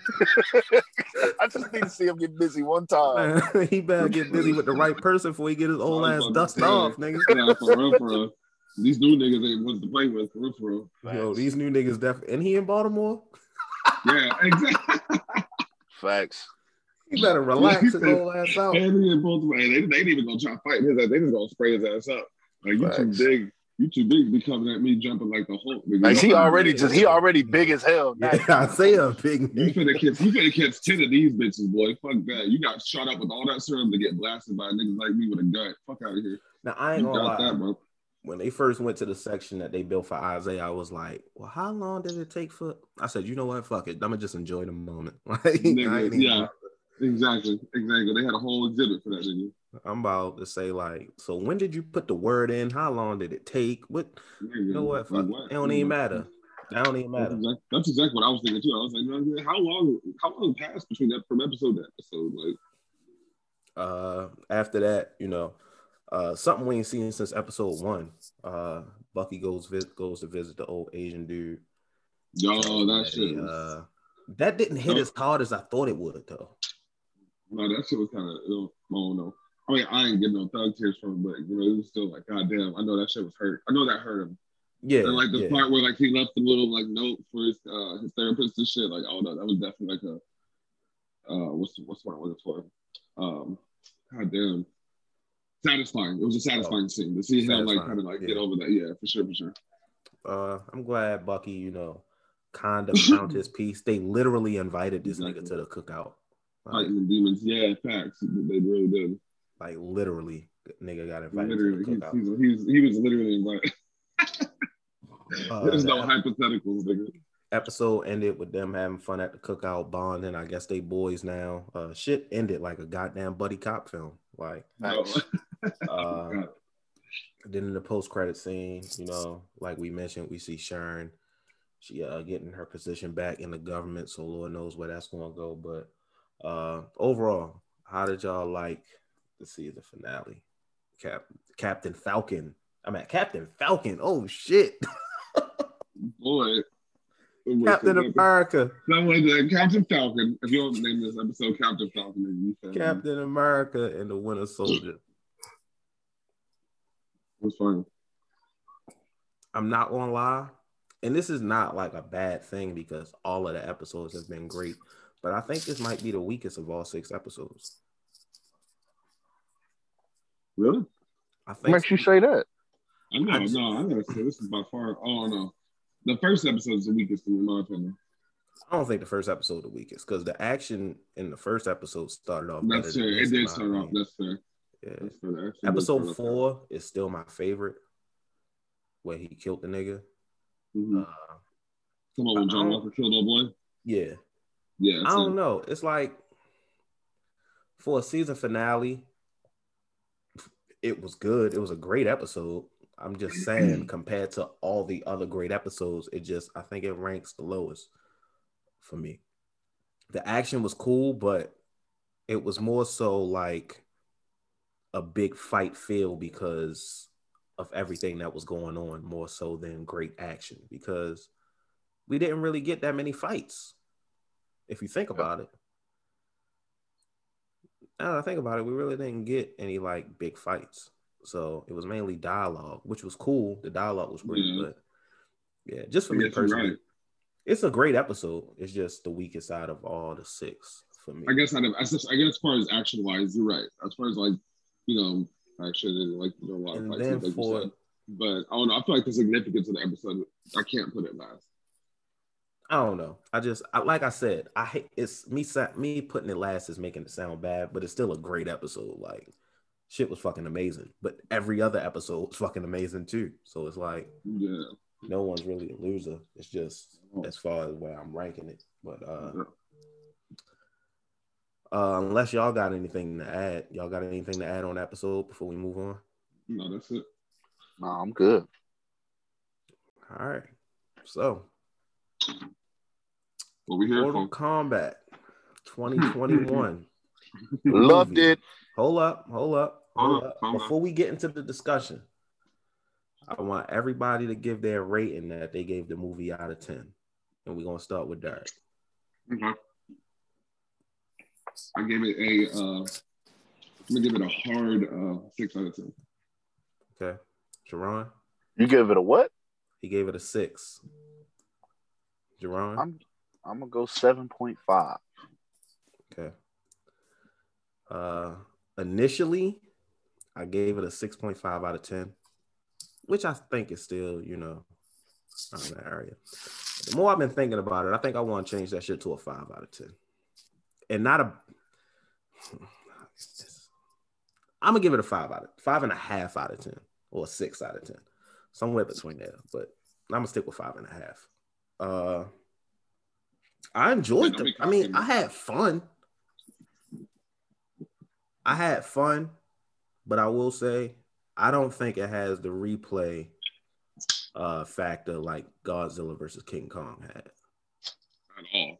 I just need to see him get busy one time. Man, he better get busy with the right person before he get his old ass dust off, nigga. Yeah, for real. These new niggas ain't ones to play with, for real. Yo, these new niggas definitely. And he in Baltimore? Yeah, exactly. Facts. He better relax his old ass out. And he in Baltimore. They ain't even gonna try to fight his ass. They just gonna spray his ass up. Like, you too big. You too big to be coming at me jumping like the Hulk. Like, he already big as hell. Yeah, I say a big nigga. You finna catch 10 of these bitches, boy. Fuck that. You got shot up with all that serum to get blasted by niggas like me with a gun. Fuck out of here. Now, I ain't gonna lie. That, bro. When they first went to the section that they built for Isaiah, I was like, well, how long did it take for... I said, you know what? Fuck it. I'm gonna just enjoy the moment. Nigga, exactly. They had a whole exhibit for that, nigga. I'm about to say, like, so when did you put the word in? How long did it take? What? You know what? Fuck. It don't even matter. That don't even matter. That's exactly what I was thinking too. I was like, man, how long passed between that from episode to episode? Like, after that, something we ain't seen since episode 1. Bucky goes to visit the old Asian dude. Yo, that shit. That didn't hit as hard as I thought it would, though. No, that shit was kind of, I don't know. I mean, I ain't getting no thug tears from him, but it was still like, goddamn, I know that shit was hurt. I know that hurt him. Yeah. And like the part where like he left the little like note for his therapist and shit. Like, oh no, that was definitely like a what's what I was for? Goddamn, satisfying. It was a satisfying scene to see him like kind of like get over that. Yeah, for sure. I'm glad Bucky, kind of found his peace. They literally invited this nigga to the cookout. Fighting the demons. Yeah, facts. They really did. Like, literally, nigga got invited to the cookout. He was literally invited. There's no hypotheticals, nigga. Episode ended with them having fun at the cookout, bonding. I guess they boys now. Shit ended like a goddamn buddy cop film. Like, then in the post-credit scene, like we mentioned, we see Sharon. She getting her position back in the government, so Lord knows where that's going to go. But overall, how did y'all like the season finale? Captain Falcon. I'm at Captain Falcon. Oh shit. Boy. Captain America. Captain Falcon. If you don't name this episode Captain Falcon, Captain America and the Winter Soldier. What's funny? I'm not gonna lie. and this is not like a bad thing because all of the episodes have been great, but I think this might be the weakest of all 6 episodes. Really? I What think makes you say that? I gotta say this is by far. Oh no, the first episode is the weakest in my opinion. I don't think the first episode the weakest because the action in the first episode started off better. That's fair. It did start off. That's fair. Yeah. That's fair. Episode 4 is still my favorite, where he killed the nigga. Mm-hmm. Come on, when John Walker killed old boy. Yeah. Yeah. I don't know. It's like for a season finale, it was good. It was a great episode. I'm just saying, compared to all the other great episodes, I think it ranks the lowest for me. The action was cool, but it was more so like a big fight feel because of everything that was going on, more so than great action, because we didn't really get that many fights. If you think about it. Now that I think about it, we really didn't get any like big fights. So it was mainly dialogue, which was cool. The dialogue was great, but yeah, just for me personally, right. It's a great episode. It's just the weakest out of all the 6 for me. I guess as far as action wise, you're right. As far as like, actually like a lot of fights, like you said. But I don't know. I feel like the significance of the episode, I can't put it last. I don't know. Like I said, I hate it's me putting it last is making it sound bad, but it's still a great episode. Like shit was fucking amazing, but every other episode was fucking amazing too. So it's like, no one's really a loser. It's just as far as where I'm ranking it. But unless y'all got anything to add, on the episode before we move on? No, that's it. No, I'm good. All right. So, what we here Mortal Kombat 2021. Loved it. Hold up. Before we get into the discussion, I want everybody to give their rating that they gave the movie out of 10. And we're going to start with Derek. Okay. I gave it I'm going to give it a hard 6 out of 10. Okay. Jerron? You gave it a what? He gave it a 6. Jerron? I'm going to go 7.5. Okay. Initially, I gave it a 6.5 out of 10, which I think is still, around that area. The more I've been thinking about it, I think I want to change that shit to a 5 out of 10. And not a... I'm going to give it a 5.5 out of 10, or a 6 out of 10. Somewhere between there, but I'm going to stick with 5.5. I enjoyed them. I mean, I had fun. But I will say, I don't think it has the replay factor like Godzilla versus King Kong had. At all.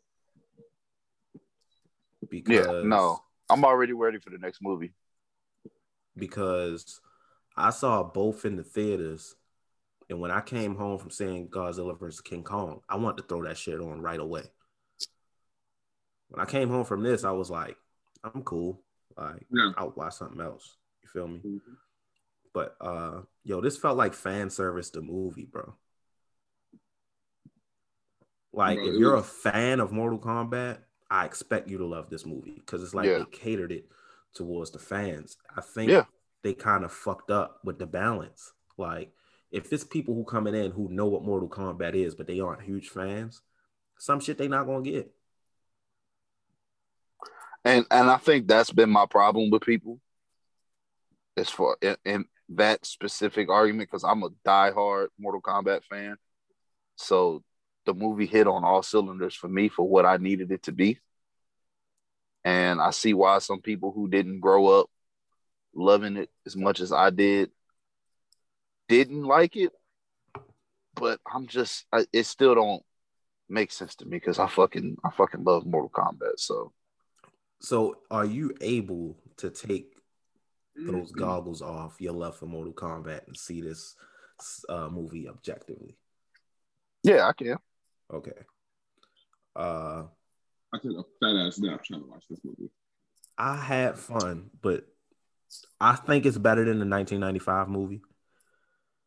Because no, I'm already ready for the next movie. Because I saw both in the theaters, and when I came home from seeing Godzilla versus King Kong, I wanted to throw that shit on right away. When I came home from this, I was like, I'm cool. Like, I'll watch something else. You feel me? Mm-hmm. But this felt like fan service to movie, bro. Like, if you're a fan of Mortal Kombat, I expect you to love this movie because it's like they catered it towards the fans. I think they kind of fucked up with the balance. Like, if it's people who coming in who know what Mortal Kombat is, but they aren't huge fans, some shit they not gonna get. And I think that's been my problem with people, as far in that specific argument, because I'm a diehard Mortal Kombat fan. So the movie hit on all cylinders for me for what I needed it to be. And I see why some people who didn't grow up loving it as much as I didn't like it. But it still don't make sense to me because I fucking love Mortal Kombat. So are you able to take those goggles off, your love for Mortal Kombat, and see this movie objectively? Yeah, I can. Okay. I took a fat ass nap trying to watch this movie. I had fun, but I think it's better than the 1995 movie.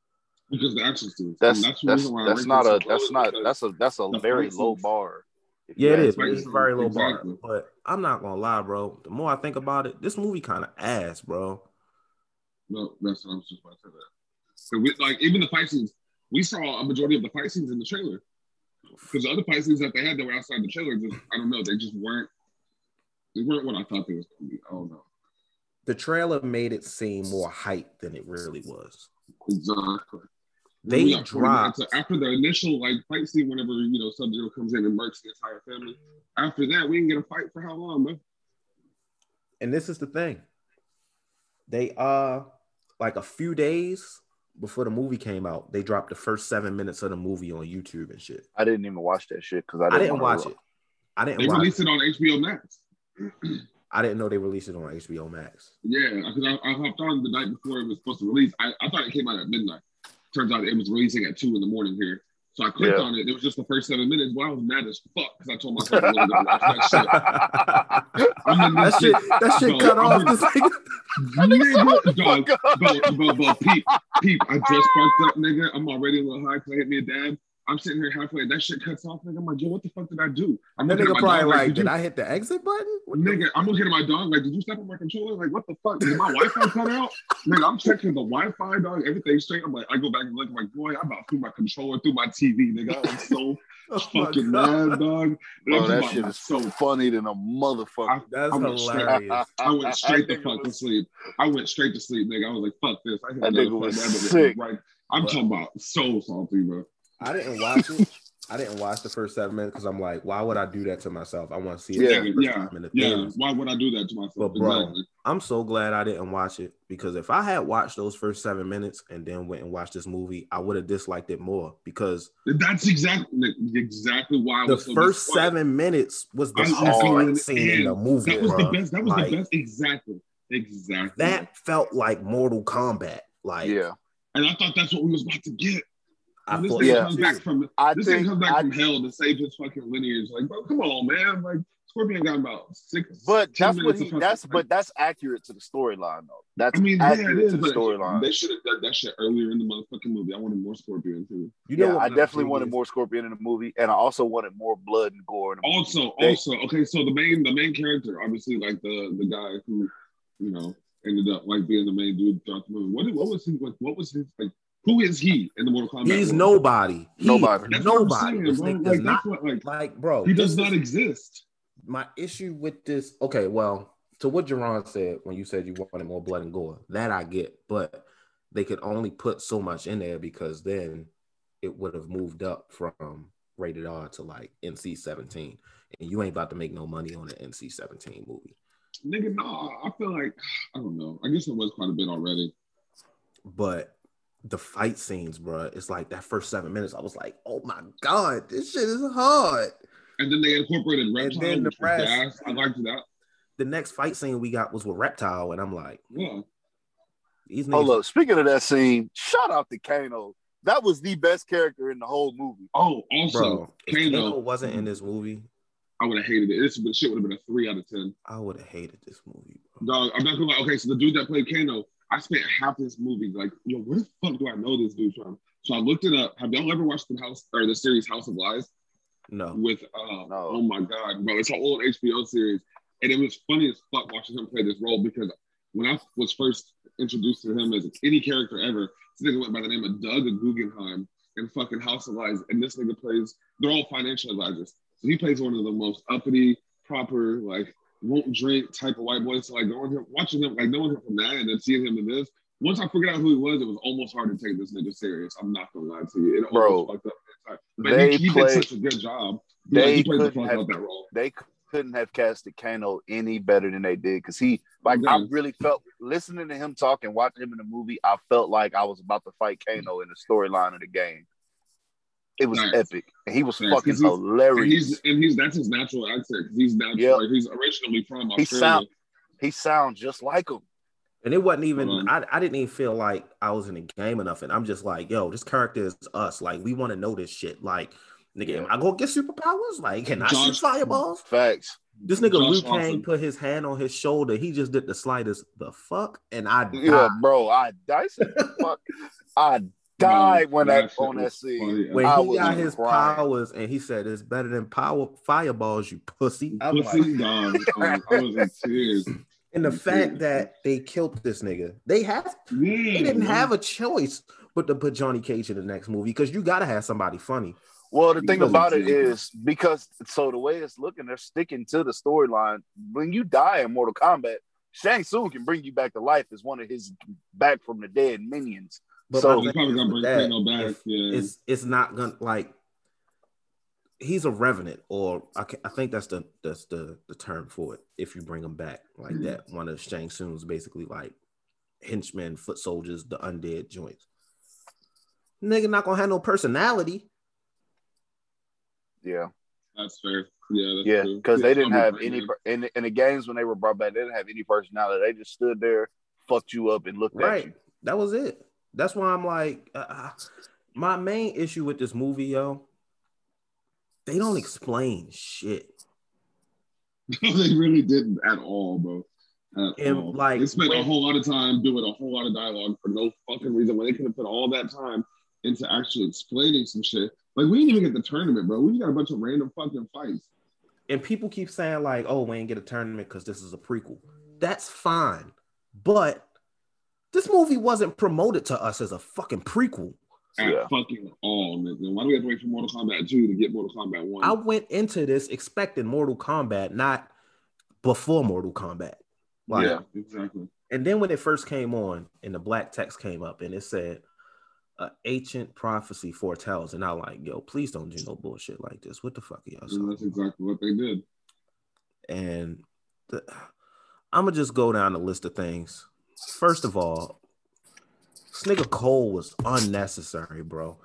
because the action scenes. That's the reason why that's a very low bar. Yeah, it is. It's a very low bar. But I'm not gonna lie, bro. The more I think about it, this movie kind of ass, bro. No, that's what I was just about to say. That. So even the fight scenes, we saw a majority of the fight scenes in the trailer. Because the other fight scenes that they had that were outside the trailer, I don't know, they just weren't. They weren't what I thought they was gonna be. I don't know. The trailer made it seem more hype than it really was. Exactly. They dropped after the initial fight scene. Whenever Sub-Zero comes in and murks the entire family. After that, we didn't get a fight for how long, bro? And this is the thing. They a few days before the movie came out, they dropped the first 7 minutes of the movie on YouTube and shit. I didn't even watch that shit because I didn't watch it. They released it on HBO Max. I didn't know they released it on HBO Max. Yeah, because I hopped on the night before it was supposed to release. I thought it came out at midnight. Turns out it was releasing at 2 a.m. here. So I clicked on it. It was just the first 7 minutes. Well, I was mad as fuck because I told myself I wasn't going to watch that shit. that shit cut off. Nigga, dog. Peep. I just parked up, nigga. I'm already a little high because I hit me a dab. I'm sitting here halfway, and that shit cuts off, nigga. I'm like, yo, what the fuck did I do? I'm that nigga probably did I hit the exit button? Nigga, I'm looking at my dog, like, did you step on my controller? Like, what the fuck? Did my Wi-Fi cut out? Nigga, I'm checking the Wi-Fi, dog. Everything's straight. I'm like, I go back and look, I'm like, boy, I about threw my controller through my TV, nigga. I was so fucking mad, dog. Bro, that shit is so funny than a motherfucker. That's hilarious. I went straight to fucking sleep. I went straight to sleep, nigga. I was like, fuck this. That nigga was sick. Right. I'm talking about so salty, bro. I didn't watch it. I didn't watch the first 7 minutes because I'm like, why would I do that to myself? I want to see it. Yeah. Why would I do that to myself? But bro, I'm so glad I didn't watch it because if I had watched those first 7 minutes and then went and watched this movie, I would have disliked it more because that's exactly why the first 7 minutes was the best scene in the movie. That was the best. That was the best. Exactly. That felt like Mortal Kombat. And I thought that's what we was about to get. This thing comes back from hell to save his fucking lineage. Like, bro, come on, man. Like, Scorpion got about 6. But that's accurate to the storyline, though. That's accurate to the storyline. They should have done that shit earlier in the motherfucking movie. I wanted more Scorpion too. I definitely wanted more Scorpion in the movie, and I also wanted more blood and gore in the movie. Also, okay. So the main character, obviously, like the guy who, ended up being the main dude throughout the movie. What was he like? What was his like? Who is he in the Mortal Kombat? He's nobody. Nobody. That's nobody. Bro. He does not exist. My issue with this, okay, well, to what Jerron said when you said you wanted more blood and gore, that I get, but they could only put so much in there because then it would have moved up from rated R to NC-17, and you ain't about to make no money on an NC-17 movie. Nigga, no, I feel like I don't know. I guess it was quite a bit already, but. The fight scenes, bro, it's like that first 7 minutes. I was like, "Oh my god, this shit is hard." And then they incorporated Reptile. I liked that. The next fight scene we got was with Reptile, and I'm like, "Yeah." Hold up. Speaking of that scene, shout out to Kano. That was the best character in the whole movie. Oh, also, bro, if Kano wasn't in this movie, I would have hated it. This shit would have been a 3 out of 10. I would have hated this movie, bro. Dog, I'm not gonna lie. Okay, so the dude that played Kano. I spent half this movie like, yo, where the fuck do I know this dude from? So I looked it up. Have y'all ever watched the series House of Lies? No. With no. Oh my god, bro, it's an old HBO series, and it was funny as fuck watching him play this role because when I was first introduced to him as any character ever, this nigga went by the name of Doug Guggenheim in fucking House of Lies, and this nigga plays. They're all financial advisors, so he plays one of the most uppity, proper, won't drink type of white boy. So watching him, knowing him from that and then seeing him in this, once I figured out who he was, it was almost hard to take this nigga serious. I'm not gonna lie to you. It almost fucked up. But he did such a good job. He played the fuck out that role. They couldn't have casted Kano any better than they did because I really felt listening to him talk and watching him in the movie, I felt like I was about to fight Kano in the storyline of the game. It was epic, and he was fucking hilarious. That's his natural accent. He's natural. He's originally from Australia. He sounds just like him. And it wasn't even. I didn't even feel like I was in the game enough, and I'm just like, yo, this character is us. Like, we want to know this shit. Like, nigga, am I gonna get superpowers? Like, can I shoot fireballs? Facts. This nigga Liu Kang put his hand on his shoulder. He just did the slightest. The fuck, and I died. Yeah, bro. I said the fuck. I died when that on that was scene. funny. When I he was got his crying. powers and he said it's better than fireballs, you pussy. I'm like, Pussy dog. I was in tears. and the fact that they killed this nigga, they didn't have a choice but to put Johnny Cage in the next movie because you gotta have somebody funny. Well, the thing Because about it it's- is because so the way it's looking, they're sticking to the storyline. When you die in Mortal Kombat, Shang Tsung can bring you back to life as one of his back from the dead minions. But So- my They're thing probably is gonna with bring that, Kano back. if Yeah. it's not gonna like he's a revenant, or I think that's the term for it. If you bring him back like that, one of Shang Tsung's basically like henchmen, foot soldiers, the undead joints. Nigga not gonna have no personality. Yeah, That's fair. Yeah, that's yeah, true. because they didn't I'll have be any bringing in the games when they were brought back. They didn't have any personality. They just stood there, fucked you up, and looked at you. That was it. That's why I'm like, my main issue with this movie, yo, they don't explain shit. They really didn't at all, bro. At And, all. like, They spent a when- whole lot of time doing a whole lot of dialogue for no fucking reason when they could have put all that time into actually explaining some shit. Like, we didn't even get the tournament, bro. We just got a bunch of random fucking fights. And people keep saying like, "Oh, we ain't get a tournament because this is a prequel." That's fine, but this movie wasn't promoted to us as a fucking prequel. At Yeah. fucking all, nigga. Why do we have to wait for Mortal Kombat 2 to get Mortal Kombat 1? I went into this expecting Mortal Kombat, not before Mortal Kombat. Like, Yeah. Exactly. and then when it first came on, and the black text came up, and it said, "Ancient prophecy foretells," and I like, yo, please don't do no bullshit like this. What the fuck are y'all And talking that's about? exactly what they did. And I'm gonna just go down the list of things. First of all, this nigga Cole was unnecessary, bro.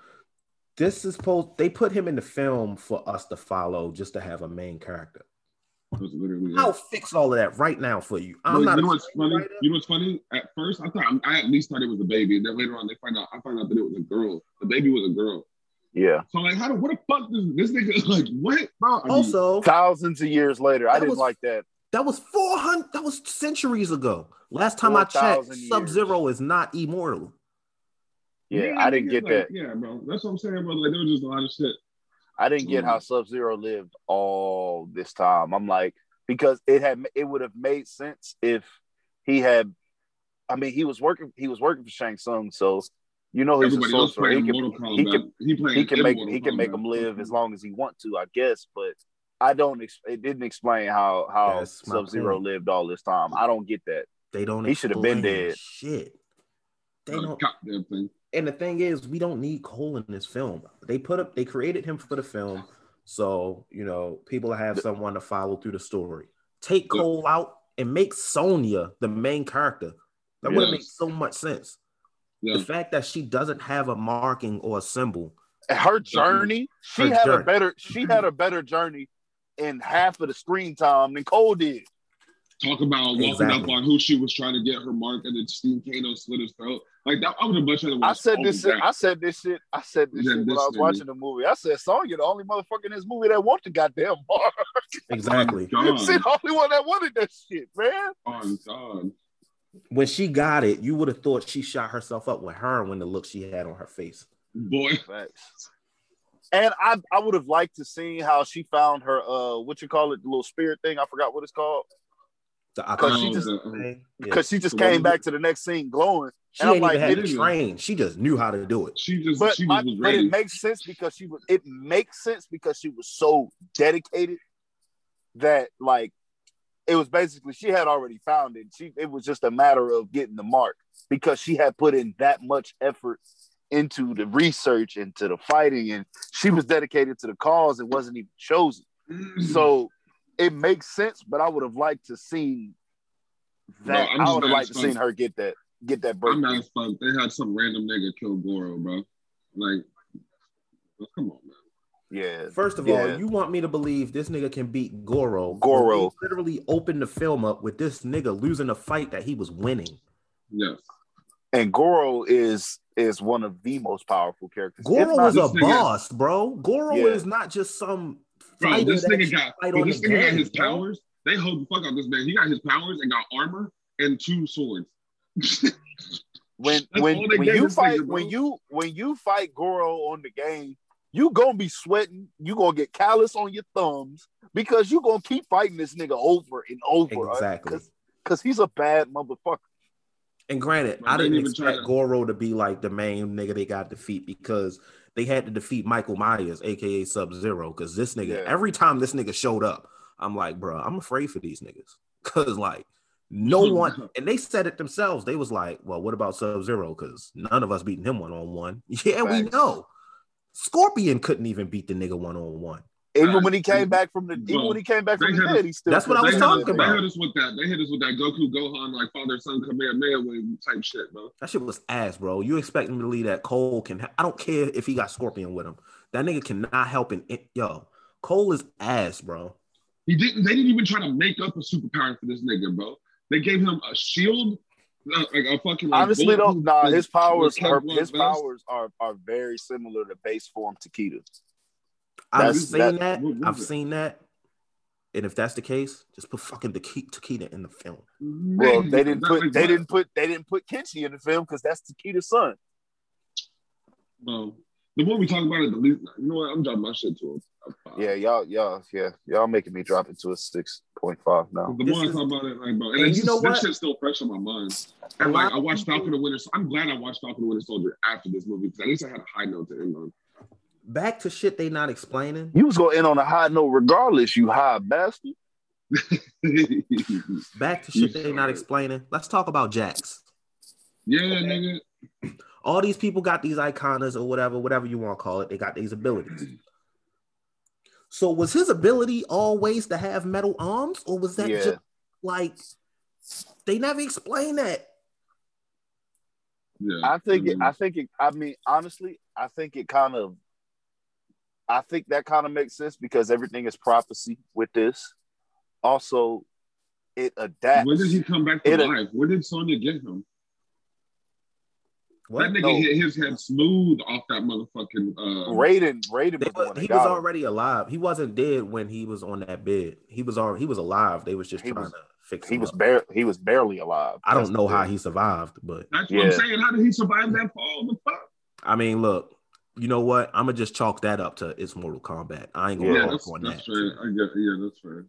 They put him in the film for us to follow, just to have a main character. It was literally I'll fix all of that right now for you. I'm you not. know a what's funny? screenwriter. You know what's funny? At first, I at least thought it was a baby. And then later on, I find out that it was a girl. The baby was a girl. Yeah. So like, what the fuck this nigga like? What? Bro, I mean, Also, Thousands of years later, I That didn't was- like that. that was 400. That was centuries ago. Last time I checked, 4,000 years. Sub-Zero is not immortal. Yeah, I didn't nigga, get like, that. Yeah, bro. That's what I'm saying, bro. Like, there was just a lot of shit. I didn't get how Sub-Zero lived all this time. I'm like, because it would have made sense if he had. I mean, he was working for Shang Tsung, so he's Everybody a else sorcerer. playing Mortal Kombat. He can make him live as long as he want to, I guess. But I don't. It didn't explain how That's my Sub-Zero point. lived all this time. I don't get that. They don't. He should have been explain dead. Shit. They don't. Goddamn thing. And the thing is, we don't need Cole in this film. They created him for the film, so people have someone to follow through the story. Take Cole out and make Sonya the main character. That would have made so much sense. Yeah. The fact that she doesn't have a marking or a symbol. Her journey, she had a better journey in half of the screen time than Cole did. Talk about walking up on who she was trying to get her mark, and then Steve Kano slit his throat. Like that, I would have much rather watched. I said this shit when I was watching the movie. I said, Sonya, the only motherfucker in this movie that wants the goddamn mark. Exactly. She the only one that wanted that shit, man. Oh God. When she got it, you would have thought she shot herself up with heroin, the look she had on her face. Boy. Facts. And I would have liked to see how she found her the little spirit thing. I forgot what it's called. Because she just came back to the next scene glowing. She ain't even had to train. She just knew how to do it. But it makes sense because she was so dedicated that like it was basically she had already found it. It was just a matter of getting the mark because she had put in that much effort into the research and to the fighting, and she was dedicated to the cause and wasn't even chosen. So it makes sense, but I would have liked to see that. I would have liked to see her get that break. I'm mad as fuck. They had some random nigga kill Goro, bro. Like, come on, man. Yeah. First of all, you want me to believe this nigga can beat Goro? Goro literally opened the film up with this nigga losing a fight that he was winning. Yes. And Goro is one of the most powerful characters. Goro is a boss, bro. Goro is not just some fighter. This nigga got his powers. They hold the fuck out this man. He got his powers and got armor and 2 swords. when you fight Goro on the game, you gonna be sweating. You gonna get callus on your thumbs because you gonna keep fighting this nigga over and over. Exactly. Because he's a bad motherfucker. And granted, I didn't expect Goro to be like the main nigga they got to defeat because they had to defeat Michael Myers, aka Sub-Zero. Because this nigga, every time this nigga showed up, I'm like, bro, I'm afraid for these niggas. Because like no one, and they said it themselves. They was like, well, what about Sub-Zero? Because none of us beating him one-on-one. Yeah, we know. Scorpion couldn't even beat the nigga one-on-one. Even when he came back from the dead, he still. That's what I was talking about. They hit us with that Goku Gohan like father son Kamehameha type shit, bro. That shit was ass, bro. You expect him to believe that Cole can? I don't care if he got Scorpion with him. That nigga cannot help yo. Cole is ass, bro. They didn't even try to make up a superpower for this nigga, bro. They gave him a shield. Like a fucking like, honestly don't his powers are very similar to base form Takeda. I've seen that. And if that's the case, just put fucking Takeda in the film. Well, they didn't put Kenshi in the film because that's Takeda's son. Well, the more we talk about it, the least. You know what? I'm dropping my shit to a 5. Yeah, y'all making me drop it to a 6.5 now. The more I talk about it, like, bro, and you know what? That shit's still fresh on my mind. And like, I watched Falcon and Winter. I'm glad I watched Falcon and Winter Soldier after this movie because at least I had a high note to end on. Back to shit they not explaining. You was gonna end on a high note regardless, you high bastard. Back to shit they not explaining. Let's talk about Jax. Yeah, nigga. All these people got these iconas or whatever you want to call it. They got these abilities. So was his ability always to have metal arms, or was that just like they never explained that? Yeah, honestly, I think that kind of makes sense because everything is prophecy with this. Also, it adapts. When did he come back to life? Where did Sonya get him? What? That nigga hit his head smooth off that motherfucking. Raiden he was already alive. He wasn't dead when he was on that bed. He was alive. They was just trying to fix him. He was barely alive. I don't know how he survived, but that's what I'm saying. How did he survive that fall? The fuck? I mean, look. You know what? I'm gonna just chalk that up to it's Mortal Kombat. I ain't gonna harp on that. That's fair. That's fair.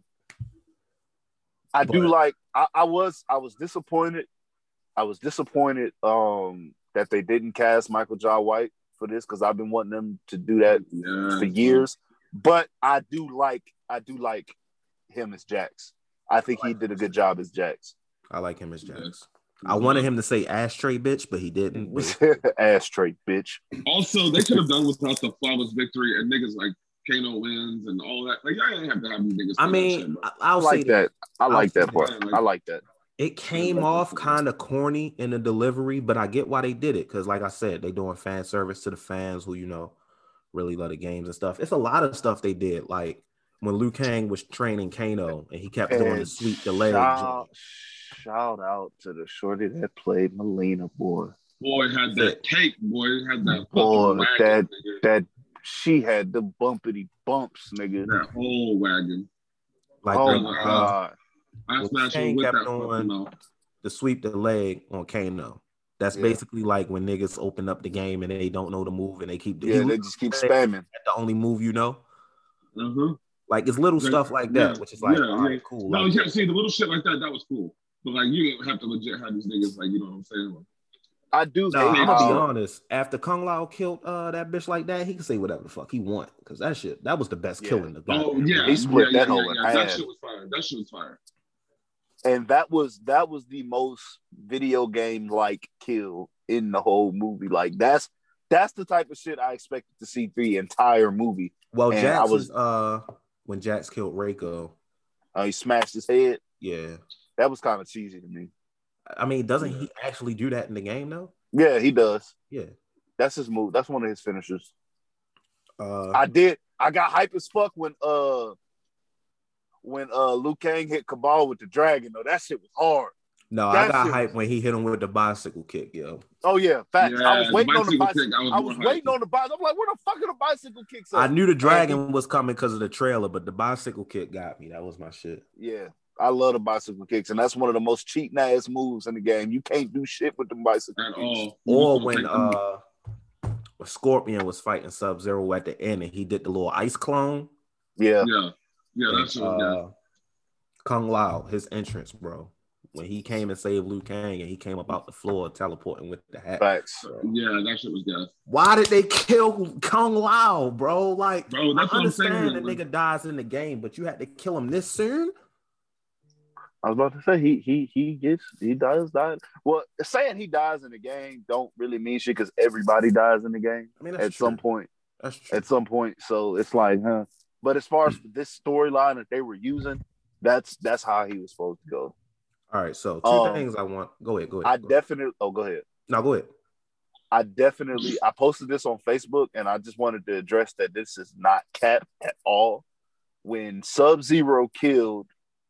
I was disappointed. I was disappointed that they didn't cast Michael Jai White for this because I've been wanting them to do that for years. But I do like him as Jax. I think he did a good job as Jax. I like him as Jax. I wanted him to say ashtray bitch, but he didn't. Ashtray bitch. Also, they could have done without the flawless victory and niggas like Kano wins and all that. Like, y'all didn't have to have these niggas. I mean, I'll like that. I like that part. I like that. It came off kind of corny in the delivery, but I get why they did it. Because like I said, they doing fan service to the fans who, really love the games and stuff. It's a lot of stuff they did. Like when Liu Kang was training Kano and he kept doing the sweep the leg. Shout out to the shorty that played Melina, boy. Boy had that cake, boy. Had that wagon, that she had the bumpity bumps, nigga. That whole wagon. Like my God. I smashed him with that on the sweep the leg on Kano. That's basically like when niggas open up the game and they don't know the move and they keep they just keep spamming. The only move you know. Mm-hmm. Like it's little stuff like that, which is like all right, cool. No, like, see the little shit like that was cool. But like you didn't have to legit have these niggas like, you know what I'm saying? Like, I do. No, I'm gonna be honest. After Kung Lao killed that bitch like that, he can say whatever the fuck he want because that was the best kill in the game. Oh yeah, he split that whole in half. That shit was fire. And that was the most video game like kill in the whole movie. Like that's the type of shit I expected to see the entire movie. Well, Jax when Jax killed Reiko, he smashed his head. Yeah, that was kind of cheesy to me. I mean, doesn't he actually do that in the game though? Yeah, he does. Yeah, that's his move. That's one of his finishers. I got hype as fuck when Liu Kang hit Cabal with the dragon. Though that shit was hard. No, I got hype when he hit him with the bicycle kick, yo. Oh yeah, facts. Yeah, I was waiting on the bicycle. I was waiting on the bicycle. I'm like, where the fuck are the bicycle kicks? I knew the dragon was coming because of the trailer, but the bicycle kick got me. That was my shit. Yeah, I love the bicycle kicks, and that's one of the most cheating ass moves in the game. You can't do shit with the bicycle At kicks. all. Or when Scorpion was fighting Sub-Zero at the end and he did the little ice clone. Yeah. That's Kung Lao, his entrance, bro. When he came and saved Liu Kang and he came up out the floor teleporting with the hat. Facts. Yeah, that shit was gas. Why did they kill Kung Lao, bro? Like, bro, that's I understand what I'm the saying, nigga dies in the game, but you had to kill him this soon? I was about to say he does die. Well, saying he dies in the game don't really mean shit because everybody dies in the game. I mean, at some point. That's true. At some point, so it's like, huh? But as far as this storyline that they were using, that's how he was supposed to go. All right, so two things I want. Go ahead. Definitely. Oh, go ahead. No, go ahead. I posted this on Facebook, and I just wanted to address that this is not cap at all. When Sub-Zero killed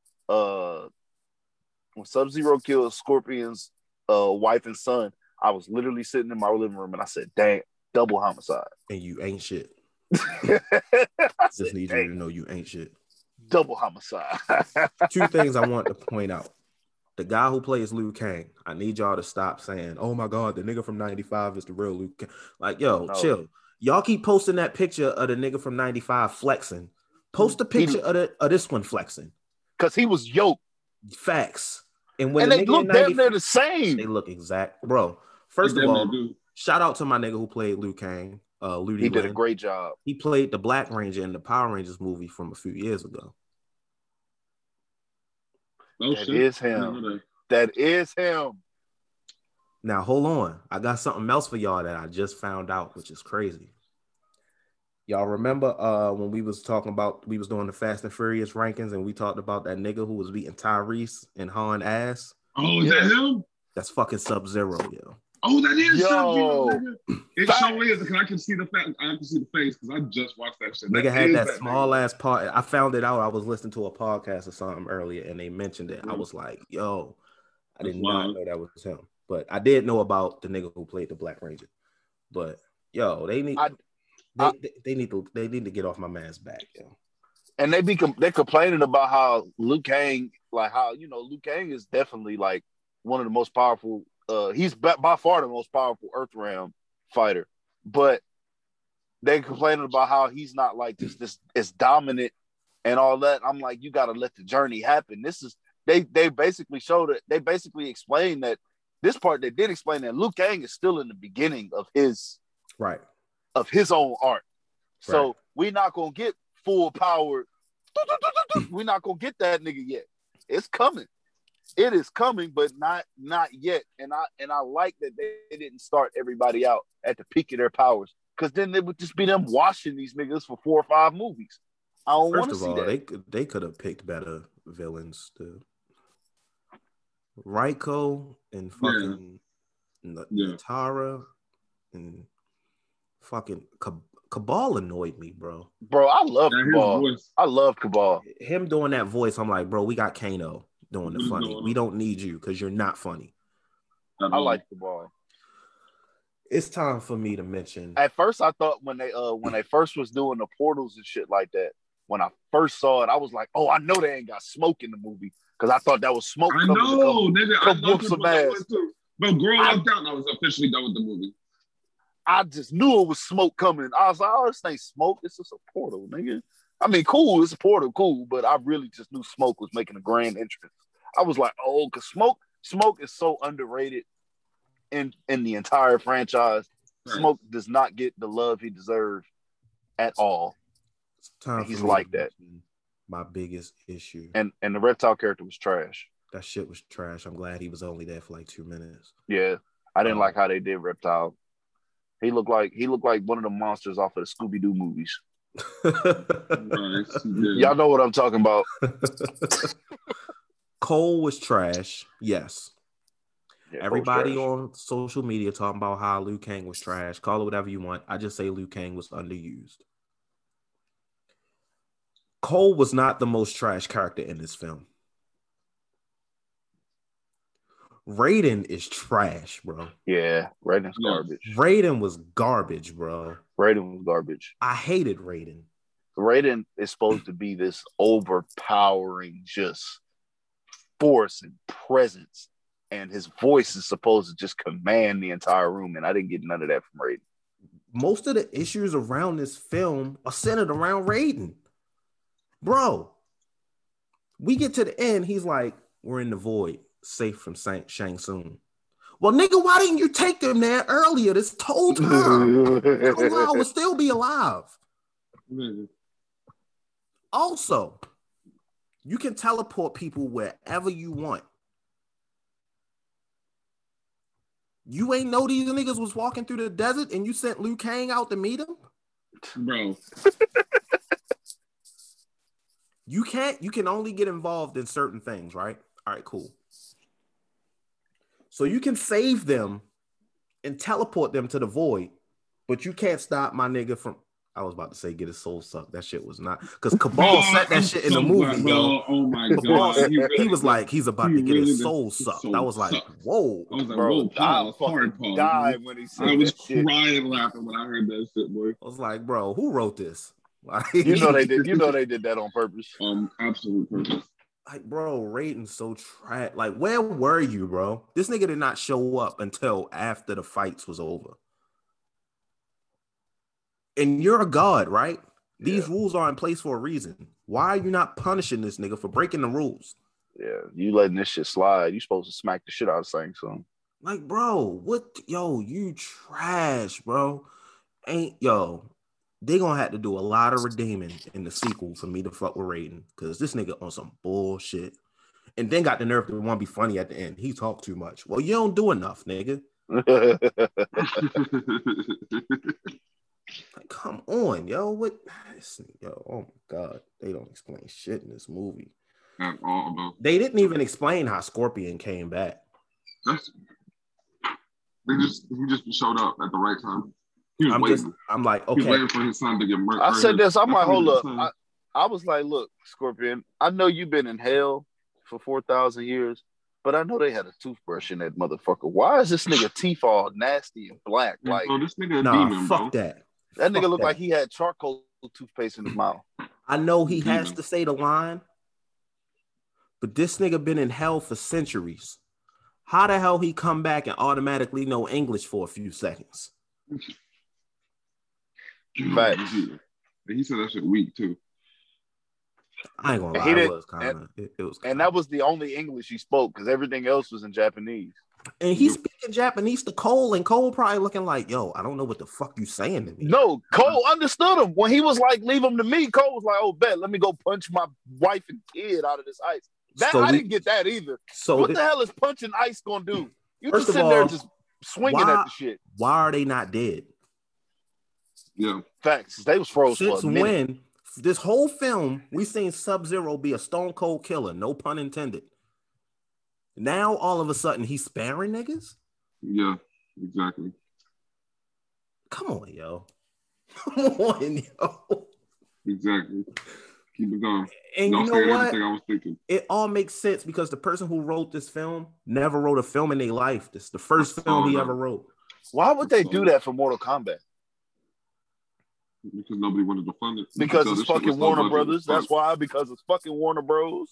Scorpion's wife and son, I was literally sitting in my living room and I said, "Dang, double homicide." And you ain't shit. I Just need you to know you ain't shit. Double homicide. Two things I want to point out. The guy who plays Liu Kang, I need y'all to stop saying, "Oh my God, the nigga from 95 is the real Liu Kang." Like, yo, chill. Y'all keep posting that picture of the nigga from 95 flexing. Post a picture of this one flexing. Because he was yoked. Facts. And when they look damn near the same. They look exact. Bro, first of all, shout out to my nigga who played Liu Kang. He did a great job. He played the Black Ranger in the Power Rangers movie from a few years ago. Is him. That is him. Now, hold on. I got something else for y'all that I just found out, which is crazy. Y'all remember when we was doing the Fast and Furious rankings and we talked about that nigga who was beating Tyrese and hauling ass? Oh, is that him? That's fucking Sub-Zero, yo. Oh, that is Sub-Zero. It sure is, because I can see the face because I just watched that shit. Nigga had that small ass part. I found it out. I was listening to a podcast or something earlier and they mentioned it. I was like, yo, I did not know that was him. But I did know about the nigga who played the Black Ranger. But yo, they need to get off my man's back, yo. And they're complaining about how Liu Kang, Liu Kang is definitely like one of the most powerful. He's by far the most powerful Earth Realm fighter, but they complaining about how he's not like this is dominant and all that. I'm like, you got to let the journey happen. This is they basically showed it. They basically explained that this part. They did explain that Liu Kang is still in the beginning of his own art. So we're not gonna get full power. We're not gonna get that nigga yet. It's coming. It is coming, but not yet. And I like that they didn't start everybody out at the peak of their powers, because then it would just be them washing these niggas for 4 or 5 movies. I don't want to see that. They could have picked better villains. Raiko and fucking Natara and fucking Cabal annoyed me, bro. Bro, I love Cabal. I love Cabal. Him doing that voice, I'm like, bro, we got Kano doing the funny. We don't need you because you're not funny. I like Cabal. It's time for me to mention. At first, I thought when they first was doing the portals and shit like that, when I first saw it, I was like, oh, I know they ain't got Smoke in the movie, because I thought that was Smoke. I know, nigga. I whoop some ass. But girl left out and I was officially done with the movie. I just knew it was Smoke coming. I was like, oh, this ain't Smoke. It's just a portal, nigga. I mean, cool. It's a portal, cool. But I really just knew Smoke was making a grand entrance. I was like, oh, because Smoke is so underrated in the entire franchise. Right. Smoke does not get the love he deserves at all. He's like that. My biggest issue. And the reptile character was trash. That shit was trash. I'm glad he was only there for like 2 minutes. Yeah. I didn't like how they did Reptile. He looked like one of the monsters off of the Scooby-Doo movies. Y'all know what I'm talking about. Cole was trash. Yes. Yeah, everybody on social media talking about how Liu Kang was trash. Call it whatever you want. I just say Liu Kang was underused. Cole was not the most trash character in this film. Raiden is trash, bro. Yeah, Raiden's garbage. Raiden was garbage, bro. Raiden was garbage. I hated Raiden. Raiden is supposed to be this overpowering, just force and presence, and his voice is supposed to just command the entire room, and I didn't get none of that from Raiden. Most of the issues around this film are centered around Raiden. Bro, we get to the end, he's like, we're in the void, safe from Shang Tsung. Well, nigga, why didn't you take them there earlier this whole time? I would still be alive. Also, you can teleport people wherever you want. You ain't know these niggas was walking through the desert and you sent Liu Kang out to meet him? Bro. You can only get involved in certain things, right? All right, cool. So you can save them and teleport them to the void, but you can't stop my nigga from, I was about to say get his soul sucked. That shit was not, because Cabal said that shit in the movie, yo. Oh my Cabal, God. he was like, he's about to get his soul sucked. I was like, whoa. I was like, bro, whoa, pause, hard pause. Died when he said I was that crying laughing when I heard that shit, boy. I was like, bro, who wrote this? Like, you know they did that on purpose. Absolute purpose. Like, bro, Raiden's so trash. Like, where were you, bro? This nigga did not show up until after the fights was over. And you're a god, right? These rules are in place for a reason. Why are you not punishing this nigga for breaking the rules? Yeah, you letting this shit slide. You supposed to smack the shit out of Shang Tsung. Like, bro, what? Yo, you trash, bro. They gonna have to do a lot of redeeming in the sequel for me to fuck with Raiden, because this nigga on some bullshit. And then got the nerve to want to be funny at the end. He talked too much. Well, you don't do enough, nigga. Like, come on, yo. What? Yo, oh my God. They don't explain shit in this movie. At all, bro. They didn't even explain how Scorpion came back. He just showed up at the right time. He was waiting. I'm like, okay. He was waiting for his son to get murdered. I said this. I'm like, hold up. I was like, look, Scorpion, I know you've been in hell for 4,000 years, but I know they had a toothbrush in that motherfucker. Why is this nigga teeth all nasty and black? Like, bro, this nigga a demon, fuck bro. that. That nigga looked like he had charcoal toothpaste in his mouth. I know he has to say the line, but this nigga been in hell for centuries. How the hell he come back and automatically know English for a few seconds? Facts. He said that shit weak too. I ain't gonna lie, it was kind of. And that was the only English he spoke, because everything else was in Japanese. And he's speaking Japanese to Cole, and Cole probably looking like, yo, I don't know what the fuck you saying to me. No, Cole understood him. When he was like, leave him to me, Cole was like, oh, bet, let me go punch my wife and kid out of this ice. I didn't get that either. So what the hell is punching ice gonna do? You just sitting there just swinging at the shit. Why are they not dead? Yeah. Facts. They was frozen. Since when this whole film, we seen Sub-Zero be a stone cold killer, no pun intended. Now all of a sudden he's sparing niggas? Yeah, exactly. Come on, yo. Come on, yo. Exactly. Keep it going. And you know what? Everything I was thinking. It all makes sense because the person who wrote this film never wrote a film in their life. This is the first film he ever wrote. Why would they do that for Mortal Kombat? Because nobody wanted to fund it. Because it's fucking Warner Brothers. That's why. Because it's fucking Warner Bros.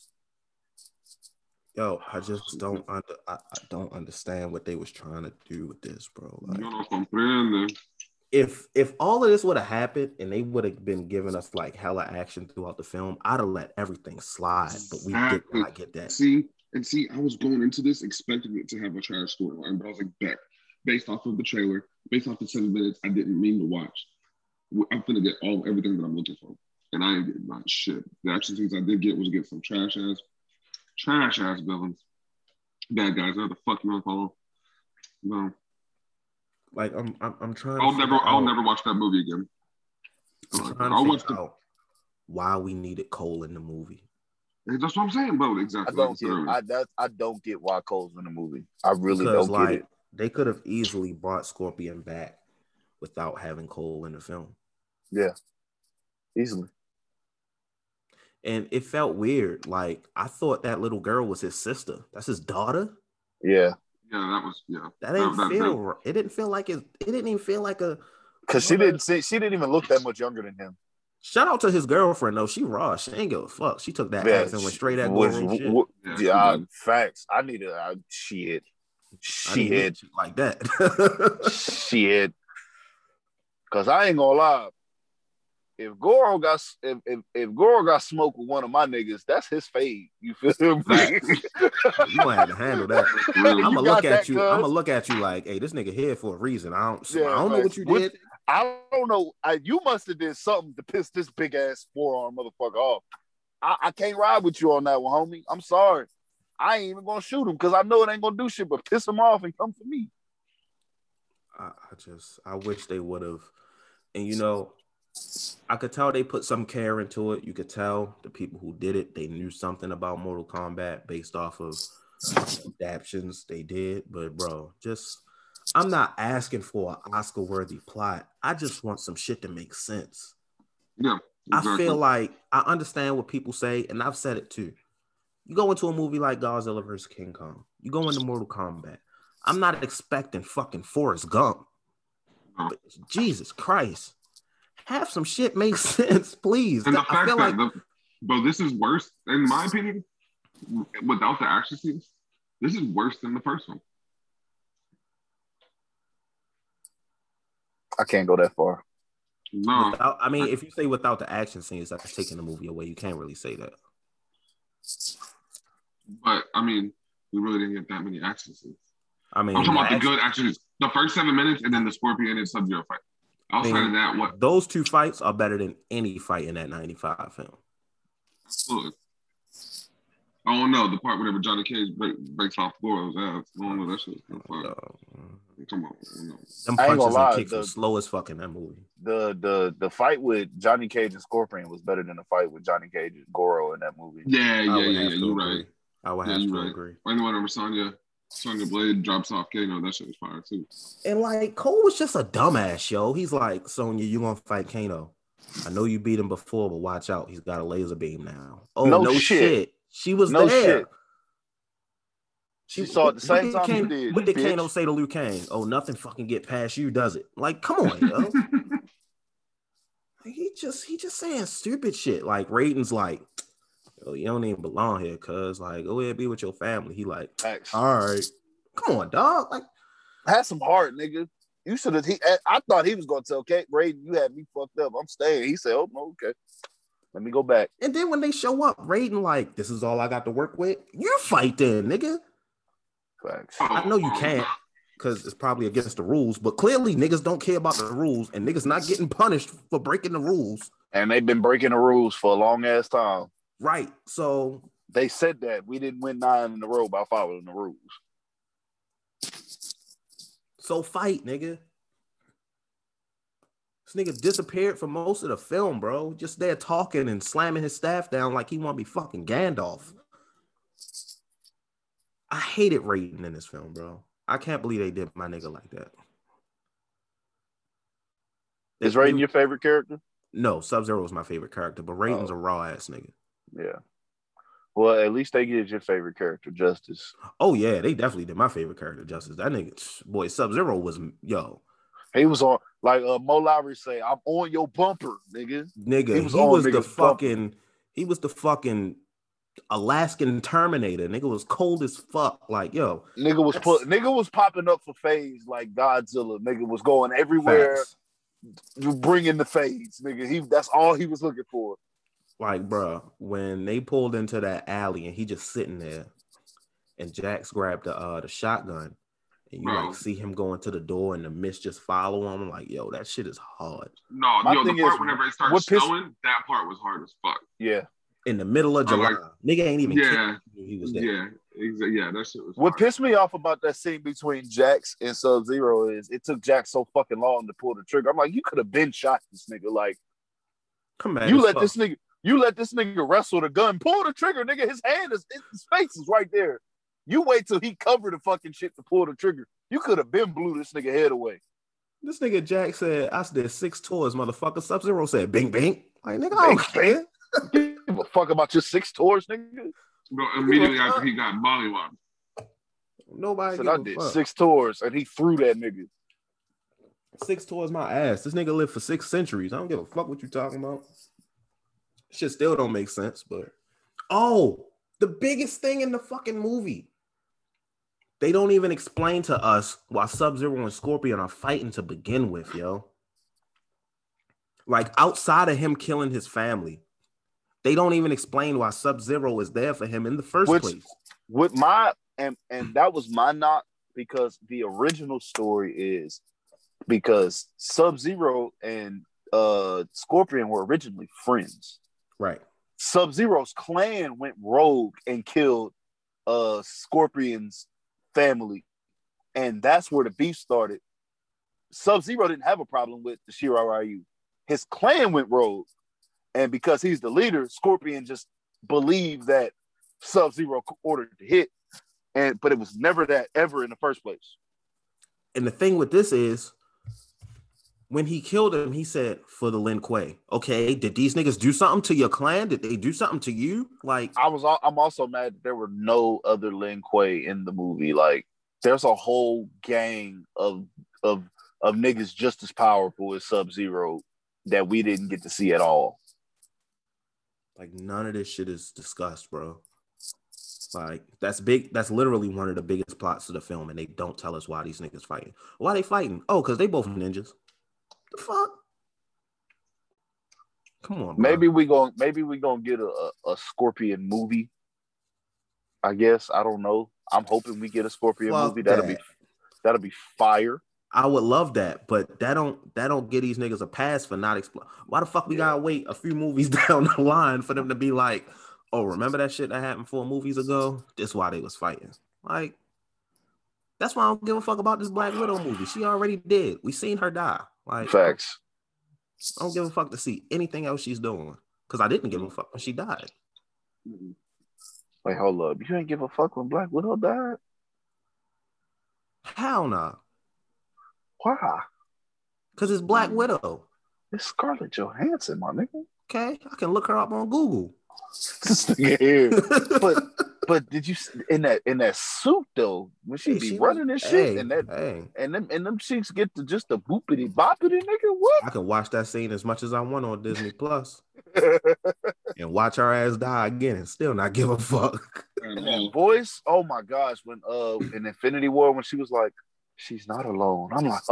Yo, I just don't. I don't understand what they was trying to do with this, bro. Like, if all of this would have happened and they would have been giving us like hella action throughout the film, I'd have let everything slide. But we did not get that. See, I was going into this expecting it to have a trash storyline, but I was like, based off of the trailer, based off the 7 minutes, I didn't mean to watch. I'm gonna get everything that I'm looking for, and I ain't getting my shit. The action scenes I did get was get some trash ass villains, bad guys. How the fuck you wanna call them? No. Like I'm trying. I'll never watch that movie again. I'll watch why we needed Cole in the movie. That's what I'm saying, bro. Exactly. I don't get why Cole's in the movie. I really don't get it. They could have easily brought Scorpion back without having Cole in the film. Yeah, easily. And it felt weird. Like, I thought that little girl was his sister. That's his daughter? Yeah. Yeah, that was, yeah. That didn't feel, it didn't feel like it didn't even feel like a... Because she didn't even look that much younger than him. Shout out to his girlfriend though. She raw. She ain't give a fuck. She took that ass and went straight at Goro shit. Yeah, facts. I need to shit. Like that. Shit. Cause I ain't gonna lie. If Goro got smoked with one of my niggas, that's his fade. You feel me? You gonna have to handle that. I'm gonna look at you. I'm gonna look at you like, hey, this nigga here for a reason. I don't know what you did. I don't know. You must have did something to piss this big ass forearm motherfucker off. I can't ride with you on that one, homie. I'm sorry. I ain't even gonna shoot him because I know it ain't gonna do shit but piss him off and come for me. I wish they would have. And you know, I could tell they put some care into it. You could tell the people who did it, they knew something about Mortal Kombat based off of adaptions they did. But bro, I'm not asking for an Oscar-worthy plot. I just want some shit that makes sense. Yeah. Exactly. I feel like I understand what people say, and I've said it too. You go into a movie like Godzilla vs. King Kong. You go into Mortal Kombat. I'm not expecting fucking Forrest Gump. But Jesus Christ. Have some shit make sense, please. And the fact but this is worse, in my opinion, without the action scenes. This is worse than the first one. I can't go that far. No. If you say without the action scenes, that's taking the movie away. You can't really say that. But, we really didn't get that many action scenes. I'm talking about the good action scenes. The first 7 minutes and then the Scorpion and Sub-Zero fight. Outside of that, what? Those two fights are better than any fight in that 95 film. Look. I don't know. The part whenever Johnny Cage breaks off Goro's ass. I don't know. That shit was kind of fun. Come on. Them punches and kicks were slow as fuck in that movie. The fight with Johnny Cage and Scorpion was better than the fight with Johnny Cage and Goro in that movie. Yeah. You're right. I would have to agree. Anyone over Sonya Blade drops off Kano, that shit was fire too. And like Cole was just a dumbass, yo. He's like, Sonya, you gonna fight Kano. I know you beat him before, but watch out. He's got a laser beam now. Oh, no shit. She was there. Shit. She saw it the same time you did. What did Kano say to Liu Kang? Oh, nothing fucking get past you, does it? Like, come on, yo. He just saying stupid shit. Like Raiden's like, oh, you don't even belong here, cuz like, go ahead, be with your family. He like, all right. Come on, dog. Like, have some heart, nigga. You should have. I thought he was gonna tell Kate Raiden, you had me fucked up. I'm staying. He said, oh, no, okay. Let me go back. And then when they show up, Raiden like, this is all I got to work with. You fight then, nigga. Facts. I know you can't, because it's probably against the rules, but clearly niggas don't care about the rules, and niggas not getting punished for breaking the rules. And they've been breaking the rules for a long ass time. Right. So they said that we didn't win 9 in a row by following the rules. So fight, nigga. This nigga disappeared for most of the film, bro. Just there talking and slamming his staff down like he want to be fucking Gandalf. I hated Raiden in this film, bro. I can't believe they did my nigga like that. Is Raiden your favorite character? No, Sub-Zero is my favorite character, but Raiden's a raw ass nigga. Yeah. Well, at least they did your favorite character justice. Oh, yeah, they definitely did my favorite character justice. That nigga, boy, Sub-Zero was, yo. He was on, like Mo Lowry say, I'm on your bumper, nigga. Nigga, he was the fucking Alaskan Terminator. Nigga was cold as fuck. Like, yo. Nigga was popping up for phase like Godzilla. Nigga was going everywhere. Facts. Bringing the fades, nigga. That's all he was looking for. Like, bro, when they pulled into that alley and he just sitting there, and Jax grabbed the shotgun, and you like see him going to the door, and the mist just follow him. I'm like, yo, that shit is hard. No, the part whenever it started snowing, that part was hard as fuck. Yeah, in the middle of July, nigga ain't even. Yeah, he was there. Yeah, exactly. Yeah, that shit was. What pissed me off about that scene between Jax and Sub-Zero is it took Jax so fucking long to pull the trigger. I'm like, you could have been shot this nigga. Like, come on, you let this nigga wrestle the gun, pull the trigger, nigga. His face is right there. You wait till he covered the fucking shit to pull the trigger. You could have been blew this nigga head away. This nigga Jax said, I did 6 tours, motherfucker. Sub-Zero said, bing, bing. Like, nigga, I don't care. Give a fuck about your 6 tours, nigga. Bro, immediately after he got mollywopped. Nobody said, I did 6 tours, and he threw that nigga. 6 tours my ass. This nigga lived for 6 centuries. I don't give a fuck what you talking about. Shit still don't make sense, but the biggest thing in the fucking movie. They don't even explain to us why Sub-Zero and Scorpion are fighting to begin with, yo. Like, outside of him killing his family, they don't even explain why Sub-Zero is there for him in the first place. With my and that was my knock, because the original story is because Sub-Zero and Scorpion were originally friends. Right. Sub-Zero's clan went rogue and killed Scorpion's family, and that's where the beef started. Sub-Zero didn't have a problem with the Shirai Ryu. His clan went rogue, and because he's the leader, Scorpion just believed that Sub-Zero ordered the hit, but it was never that ever in the first place. And the thing with this is, when he killed him, he said, for the Lin Kuei. Okay, did these niggas do something to your clan? Did they do something to you? Like, I'm also mad that there were no other Lin Kuei in the movie. Like, there's a whole gang of niggas just as powerful as Sub-Zero that we didn't get to see at all. Like, none of this shit is discussed, bro. Like, that's big. That's literally one of the biggest plots of the film, and they don't tell us why these niggas fighting. Why they fighting? Oh, because they both ninjas. The fuck? Come on, bro. Maybe we gonna get a Scorpion movie. I guess, I don't know. I'm hoping we get a Scorpion movie. That'll be fire. I would love that, but that don't get these niggas a pass for not explaining. Why the fuck we gotta wait a few movies down the line for them to be like, oh, remember that shit that happened 4 movies ago? This why they was fighting. Like, that's why I don't give a fuck about this Black Widow movie. She already did. We seen her die. Like, facts. I don't give a fuck to see anything else she's doing, because I didn't give a fuck when she died. Wait, hold up. You ain't give a fuck when Black Widow died? Hell nah. Why? Because it's Black Widow. It's Scarlett Johansson, my nigga. Okay, I can look her up on Google. But did you in that suit though, when she be running this shit and them cheeks get to just a boopity boppity, nigga? What? I can watch that scene as much as I want on Disney Plus and watch her ass die again and still not give a fuck. And that voice, oh my gosh, when in Infinity War, when she was like, she's not alone. I'm like,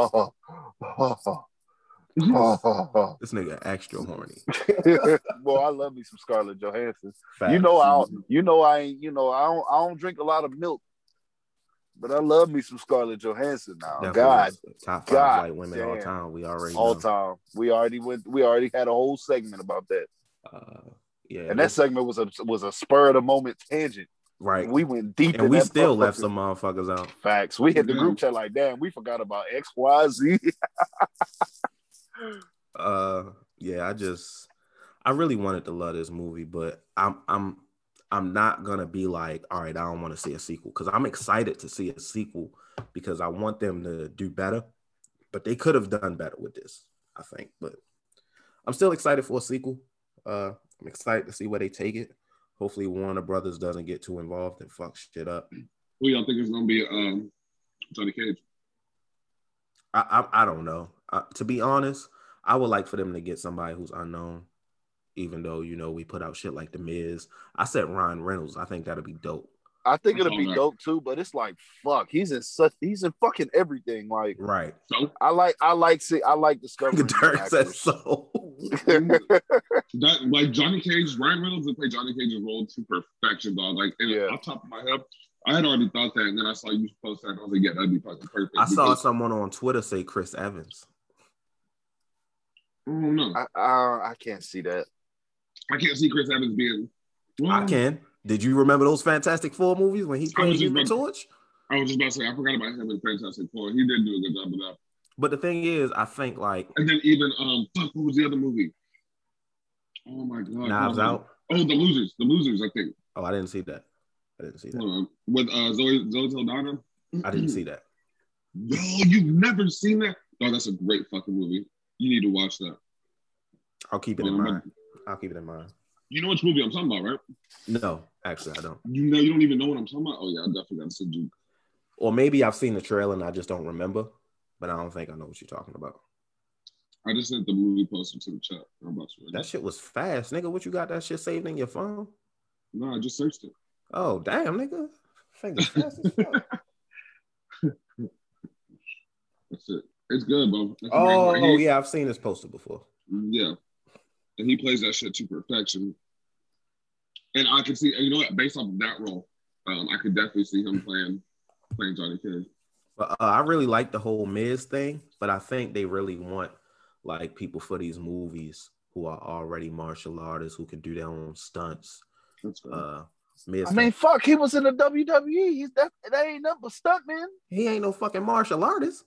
this nigga extra horny. Boy, I love me some Scarlett Johansson. Facts. I don't drink a lot of milk, but I love me some Scarlett Johansson now. Definitely God, top 5 white women all time. We already know. We already had a whole segment about that. Yeah, and that segment was a spur of the moment tangent. Right. We went deep, and we still left some motherfuckers out. Facts. We hit the group chat like, damn, we forgot about X, Y, Z. Yeah, I really wanted to love this movie, but I'm not gonna be like, all right, I don't want to see a sequel, because I'm excited to see a sequel because I want them to do better, but they could have done better with this, I think. But I'm still excited for a sequel. I'm excited to see where they take it. Hopefully Warner Brothers doesn't get too involved and fuck shit up. Who y'all think is gonna be Johnny Cage? I don't know. To be honest, I would like for them to get somebody who's unknown, even though, we put out shit like The Miz. I said Ryan Reynolds. I think that'd be dope. I think it'll be dope too, but it's like, fuck, he's in fucking everything. Like, right. So? I like discovering. Dirk says so. Like Johnny Cage, Ryan Reynolds would play Johnny Cage's role to perfection, dog. Like, off top of my head, I had already thought that, and then I saw you post that, and I was like, yeah, that'd be fucking perfect. I saw someone on Twitter say Chris Evans. Oh no, I can't see that. I can't see Chris Evans being. Well, I can. Did you remember those Fantastic Four movies when he played Human Torch? I was just about to say, I forgot about him in Fantastic Four. He did do a good job of that. But the thing is, I think like, and then even what was the other movie? Oh my god, Knives Out. Oh, The Losers. I think. Oh, I didn't see that. With Zoe Saldana. I didn't see that. No, you've never seen that? Oh, that's a great fucking movie. You need to watch that. I'll keep it in mind. You know which movie I'm talking about, right? No, actually, I don't. You don't even know what I'm talking about? Oh, yeah, I definitely got to send you. Or maybe I've seen the trailer and I just don't remember, but I don't think I know what you're talking about. I just sent the movie poster to the chat. I'm about to read That shit was fast, nigga. What you got that shit saved in your phone? No, I just searched it. Oh, damn, nigga. Fingers fast as fuck. That's it. It's good, bro. Yeah, I've seen this poster before. Yeah. And he plays that shit to perfection. And I can see, you know what, based off of that role, I could definitely see him playing Johnny Cage. But I really like the whole Miz thing, but I think they really want like people for these movies who are already martial artists who can do their own stunts. That's right. Miz I mean, fuck, he was in the WWE. That ain't nothing but stunt, man. He ain't no fucking martial artist.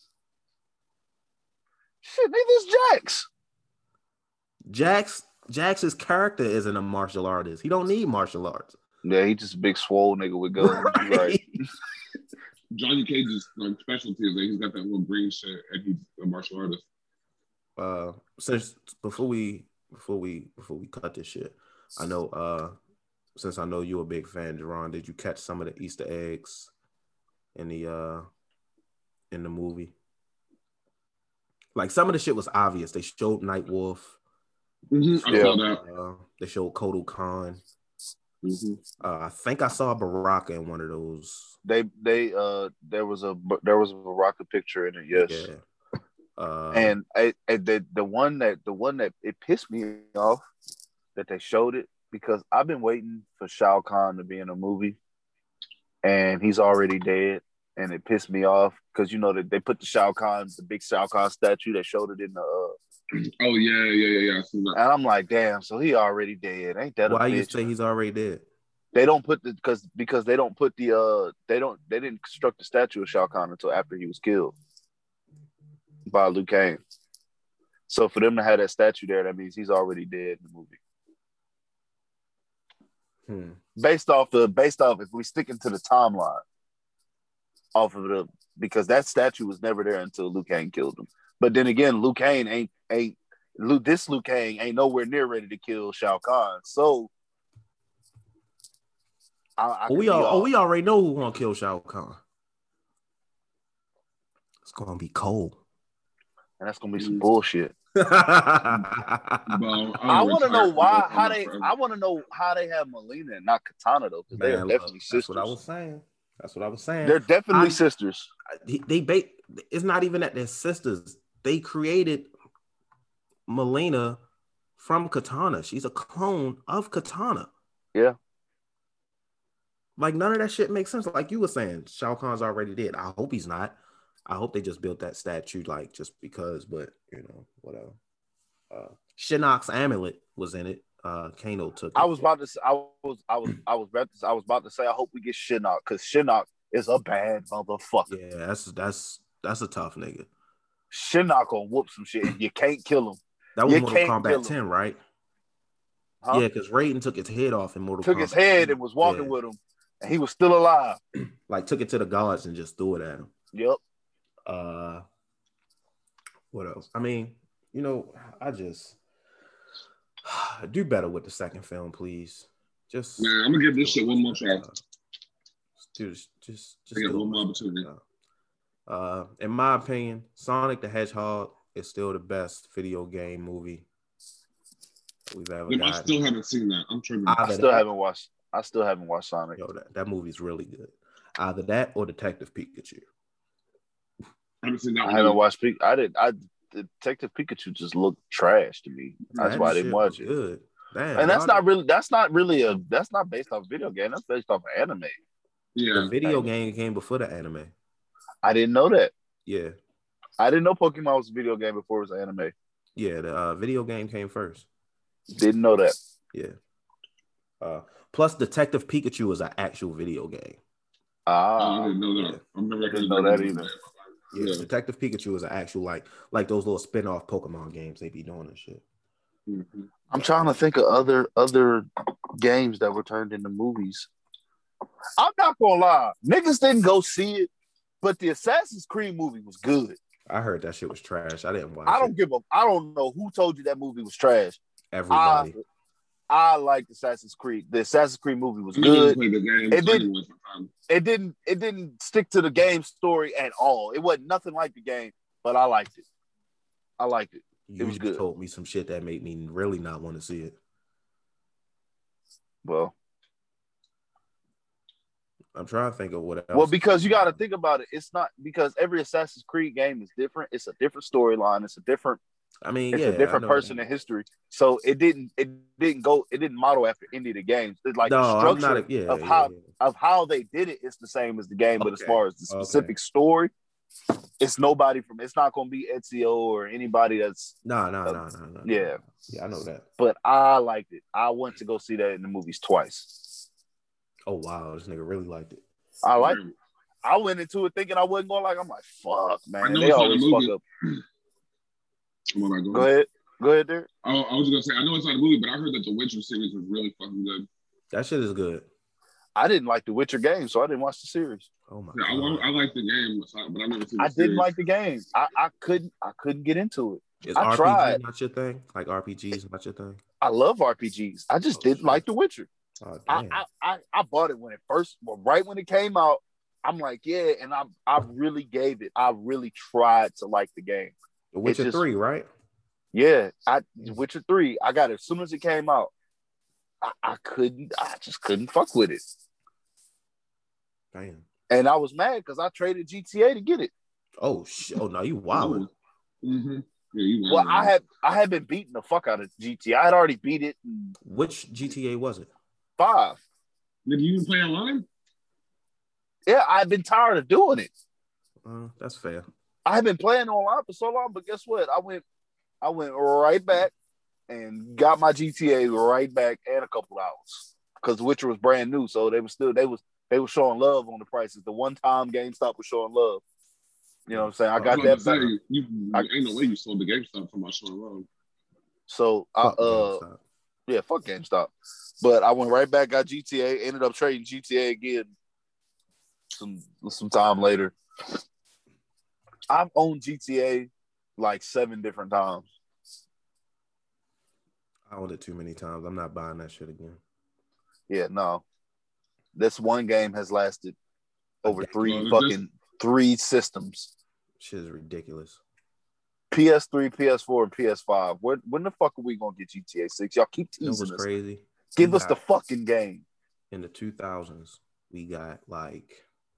Shit, neither's Jax. Jax's character isn't a martial artist. He don't need martial arts. Yeah, he just a big swole nigga with guns. Right. Johnny Cage's like specialty is that he's got that little green shit and he's a martial artist. Since before we cut this shit, I know since I know you're a big fan, Jerron, did you catch some of the Easter eggs in the movie? Like some of the shit was obvious. They showed Nightwolf. Mm-hmm. I saw that. They showed Kotal Khan. Mm-hmm. I think I saw Baraka in one of those. There was a Baraka picture in it. Yes. Yeah. And the one that it pissed me off that they showed it because I've been waiting for Shao Kahn to be in a movie, and he's already dead, and it pissed me off because you know that they put the big Shao Kahn statue. They showed it in the. Oh yeah. I seen that. And I'm like, damn. So he already dead. Ain't that? Why you say he's already dead? They don't put because they don't put they didn't construct the statue of Shao Kahn until after he was killed by Liu Kang. So for them to have that statue there, that means he's already dead in the movie. Based off if we stick into the timeline, because that statue was never there until Liu Kang killed him. But then again, Liu Kang this Liu Kang ain't nowhere near ready to kill Shao Kahn. So we already know who's gonna kill Shao Kahn. It's gonna be Cole. And that's gonna be some bullshit. I want to know how they have Melina and not Katana though, because they are definitely sisters. That's what I was saying. They're definitely sisters. It's not even that they're sisters. They created Melina from Katana. She's a clone of Katana. Yeah. Like none of that shit makes sense. Like you were saying, Shao Kahn's already dead. I hope he's not. I hope they just built that statue like just because, but you know, whatever. Shinnok's amulet was in it. Kano took it. I was about to say I hope we get Shinnok because Shinnok is a bad motherfucker. Yeah, that's a tough nigga. Shinnok gonna whoop some shit and you can't kill him. That was Mortal Kombat 10, right? Huh? Yeah, because Raiden took his head off in Mortal Kombat. Took his head and was walking with him, and he was still alive. Like took it to the gods and just threw it at him. Yep. What else? I mean, you know, I just do better with the second film, please. Just man, I'm gonna give this shit one more try. Just get one more opportunity. In my opinion, Sonic the Hedgehog is still the best video game movie we've ever gotten. I still haven't seen that. I'm tripping. I still haven't watched Sonic. Yo, that movie's really good. Either that or Detective Pikachu. I haven't seen that. I haven't watched Detective Pikachu just looked trash to me. That's why I didn't watch it. Good. Damn, and that's not based off video game. That's based off anime. Yeah, the video game came before the anime. I didn't know that. Yeah, I didn't know Pokemon was a video game before it was anime. Yeah, the video game came first. Didn't know that. Yeah. Plus, Detective Pikachu is an actual video game. I didn't know that. I didn't know that either. Yeah, Detective Pikachu is an actual like those little spin-off Pokemon games they be doing and shit. Mm-hmm. I'm trying to think of other games that were turned into movies. I'm not gonna lie, niggas didn't go see it, but the Assassin's Creed movie was good. I heard that shit was trash. I didn't watch it. I don't know who told you that movie was trash. Everybody. I liked Assassin's Creed. The Assassin's Creed movie was good. It didn't stick to the game story at all. It wasn't nothing like the game, but I liked it. I liked it. You was just good. told me some shit that made me really not want to see it. Well, I'm trying to think of what else. Well, because you got to think about it. It's not because every Assassin's Creed game is different. It's a different storyline. It's a different person in history. So it didn't model after any of the games. It's like the structure of how they did it is the same as the game, but as far as the specific story, it's nobody from. It's not going to be Ezio or anybody that's no. Yeah, I know that. But I liked it. I went to go see that in the movies twice. Oh wow, this nigga really liked it. I liked it. I went into it thinking I wasn't going to like. I'm like, fuck, man. They always fuck up. Go ahead, Derek. I was gonna say I know it's not a movie, but I heard that the Witcher series was really fucking good. That shit is good. I didn't like the Witcher game, so I didn't watch the series. Oh my god! I like the game, but I never seen. I didn't like the game. I couldn't get into it. Is I RPG tried. Not your thing? Like RPGs, not your thing? I love RPGs. I just didn't like The Witcher. Oh, I bought it when it first, right when it came out. I'm like, yeah, and I really gave it. I really tried to like the game. The Witcher 3, right? Yeah, Witcher 3. I got it as soon as it came out. I just couldn't fuck with it. Damn. And I was mad because I traded GTA to get it. Oh shit! Oh no, you wildin'. Mm-hmm. Yeah, well, I had been beating the fuck out of GTA. I had already beat it. Which GTA was it? 5. Did you even play online? Yeah, I've been tired of doing it. That's fair. I have been playing online for so long, but guess what? I went right back and got my GTA right back and a couple hours because The Witcher was brand new, so they were showing love on the prices. The one time GameStop was showing love. You know what I'm saying? I got that back. Ain't no way you sold the GameStop from my showing love. So fuck GameStop. But I went right back, got GTA, ended up trading GTA again some time later. I've owned GTA like 7 different times. I owned it too many times. I'm not buying that shit again. Yeah, no. This one game has lasted over 3 systems. Shit is ridiculous. PS3, PS4, and PS5. When the fuck are we gonna get GTA 6? Y'all keep teasing us. Crazy. Give us the fucking game. In the 2000s, we got like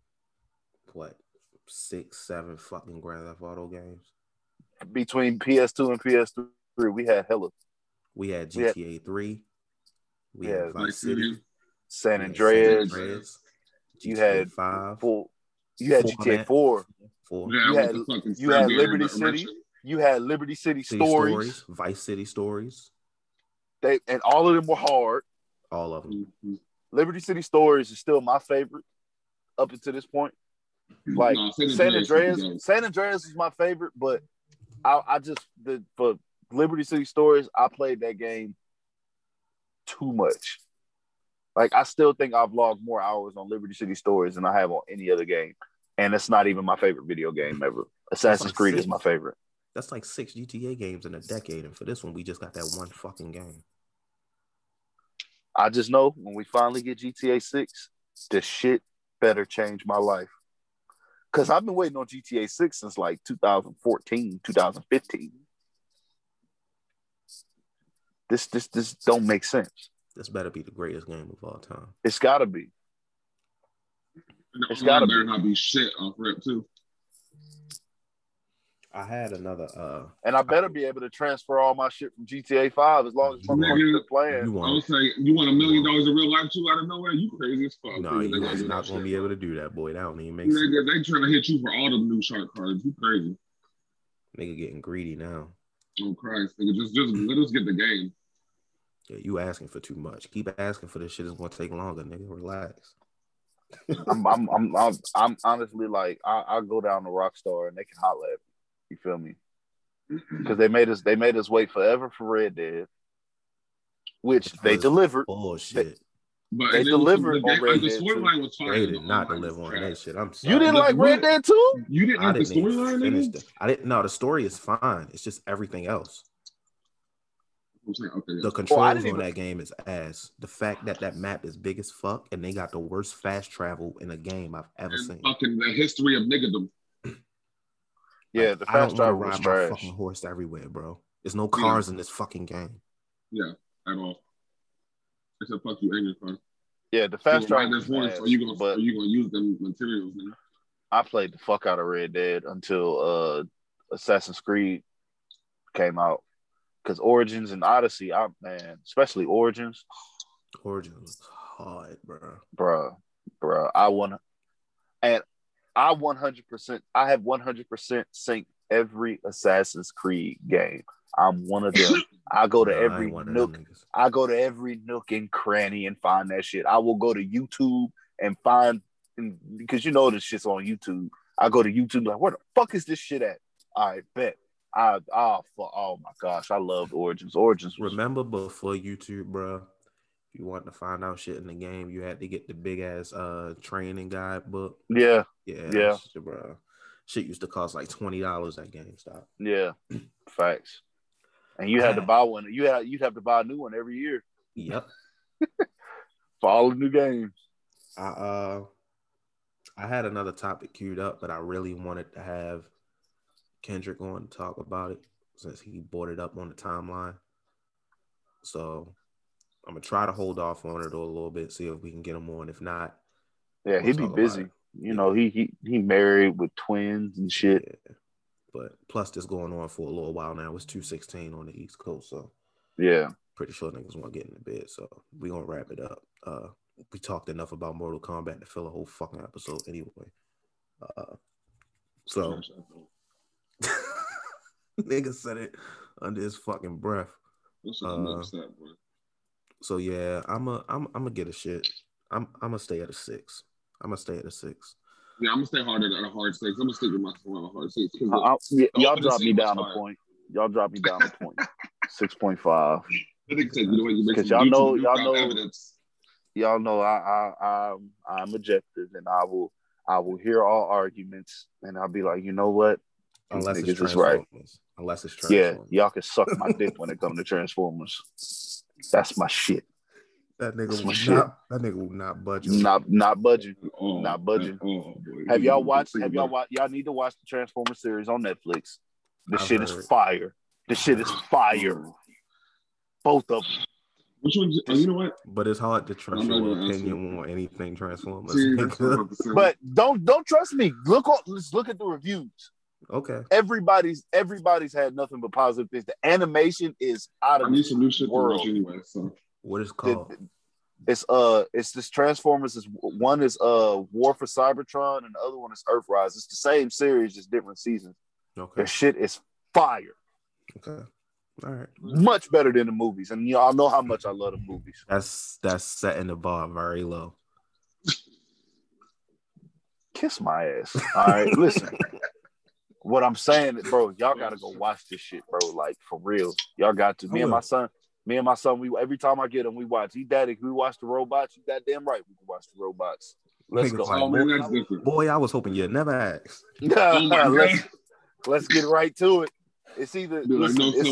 6, 7 fucking Grand Theft Auto games. Between PS2 and PS3, we had hella. We had GTA 3. We had Vice City. San Andreas. You had 5. You had GTA 4. Yeah, you had Liberty City. You had Liberty City Stories. Vice City Stories. And all of them were hard. All of them. Mm-hmm. Liberty City Stories is still my favorite up until this point. Like San Andreas is my favorite, but for Liberty City Stories, I played that game too much. Like I still think I've logged more hours on Liberty City Stories than I have on any other game, and it's not even my favorite video game ever. Assassin's Creed is my favorite. That's like 6 GTA games in a decade, and for this one, we just got that one fucking game. I just know when we finally get GTA 6, this shit better change my life. Because I've been waiting on GTA 6 since like 2014, 2015. This don't make sense. This better be the greatest game of all time. It's got to be. It's got to better not be shit off rip too. I had another and I better be able to transfer all my shit from GTA 5 as long as I'm playing. I would say you want $1 million in real life too out of nowhere? You crazy as fuck. No, you're not gonna be able to do that, boy. That don't even make sense. They trying to hit you for all the new shark cards. You crazy. Nigga getting greedy now. Oh Christ, nigga, just let us get the game. Yeah, you asking for too much. Keep asking for this shit. It's gonna take longer, nigga. Relax. I'm honestly like I go down to Rockstar and they can holler at me. You feel me? Because they made us wait forever for Red Dead, which they delivered. Bullshit. But they delivered on Red Dead. The storyline was fine. They did not deliver on that shit. I'm sorry. You didn't like Red Dead 2? You didn't like the storyline? I didn't. No, the story is fine. It's just everything else. Okay. The controls on that game is ass. The fact that map is big as fuck and they got the worst fast travel in a game I've ever seen. Fucking the history of niggerdom. Yeah, Like, the I don't fast want to driver was ride my trash. fucking horse everywhere, bro. There's no cars in this fucking game. Yeah, at all. Except fuck you and your car. Yeah, the fast Ride driver this was horse, ass, or you gonna but use them materials, man. I played the fuck out of Red Dead until Assassin's Creed came out. Because Origins and Odyssey, especially Origins. Origins was hard, bro. Bruh. I 100%. I have 100% synced every Assassin's Creed game. I'm one of them. I go to every nook. I go to every nook and cranny and find that shit. I will go to YouTube and find, because you know this shit's on YouTube. I go to YouTube like, where the fuck is this shit at? All right, bet. Oh my gosh, I loved Origins. Remember before YouTube, bro? If you wanted to find out shit in the game, you had to get the big ass training guide book. Yeah. Shit, bro. Shit used to cost like $20 at GameStop. Yeah, facts. And you had to buy one. You'd have to buy a new one every year. Yep. For all the new games. I had another topic queued up, but I really wanted to have Kendrick on to talk about it since he brought it up on the timeline. So I'm gonna try to hold off on it a little bit, see if we can get him on. If not, yeah, he'd be busy. You know, he married with twins and shit. Yeah. But plus, this going on for a little while now. It's 2:16 on the East Coast, so yeah, pretty sure niggas want to get in the bed. So we gonna wrap it up. We talked enough about Mortal Kombat to fill a whole fucking episode anyway. So nigga said it under his fucking breath. So yeah, I'm gonna get a shit. I'm gonna stay at a 6. I'm gonna stay at a 6. Yeah, I'm gonna stay harder at a hard 6. I'm gonna stick with my hard 6. Y'all drop me down a point. Y'all drop me down a point. 6.5. Because y'all know, I'm objective, and I will hear all arguments, and I'll be like, you know what? Unless it's Transformers. Unless it's Transformers. Yeah, y'all can suck my dick when it comes to Transformers. That's my shit. That nigga will not budge. Not budging. Not budging. Have y'all watched? Y'all need to watch the Transformers series on Netflix. This shit is fire. Both of them. Which one? You know what? But it's hard to trust your opinion on anything Transformers. But don't trust me. Let's look at the reviews. Okay. Everybody's had nothing but positive things. The animation is out of I need some new shit to watch anyway. So what is it called? It's this Transformers. One is War for Cybertron, and the other one is Earthrise. It's the same series, just different seasons. Okay. The shit is fire. Okay. All right. Much better than the movies, and y'all know how much I love the movies. That's setting the bar very low. Kiss my ass. All right, listen. What I'm saying, bro, y'all gotta go watch this shit, bro. Like for real, y'all got to. Me and my son, we every time I get him, we watch. We watch the robots. You goddamn right, we can watch the robots. Let's go. Like, boy, I was hoping you'd never ask. Let's get right to it. It's either we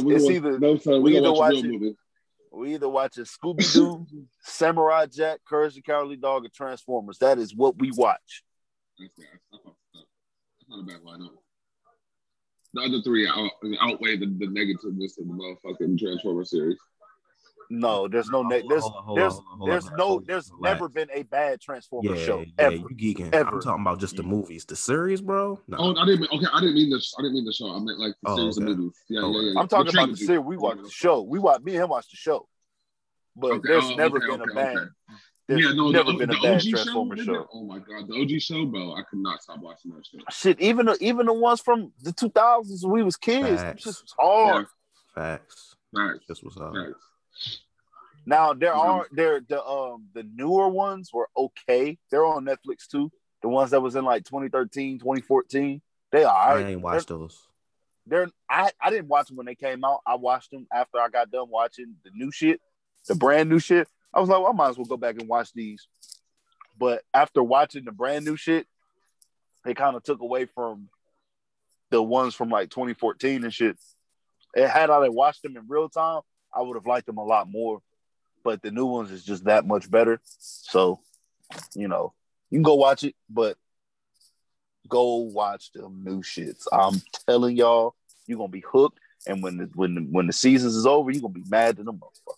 either watch a Scooby-Doo, Samurai Jack, Courage the Cowardly Dog, or Transformers. That is what we watch. That's not a bad lineup. The other three outweigh the negativeness of the motherfucking Transformers series. No, there's no there's never been a bad Transformers show ever. You geeking? Ever. I'm talking about just the movies, the series, bro. No. Oh, I didn't mean the show. I meant like the series of movies. Yeah. I'm talking about the series. We watched the show. Me and him watched the show. But there's never been a bad. There's never been a bad Transformers show. Oh my god, the OG show, bro! I could not stop watching that show. Shit, even the ones from the 2000s when we was kids, it just was hard. Facts. This was hard. Facts. Now the newer ones were okay. They're on Netflix too. The ones that was in like 2013, 2014, they are. I ain't watched those. I didn't watch them when they came out. I watched them after I got done watching the new shit, the brand new shit. I was like, well, I might as well go back and watch these. But after watching the brand new shit, they kind of took away from the ones from like 2014 and shit. Had I watched them in real time, I would have liked them a lot more. But the new ones is just that much better. So, you can go watch it, but Go watch them new shits. I'm telling y'all, you're gonna be hooked. And when the seasons is over, you're gonna be mad at them motherfuckers.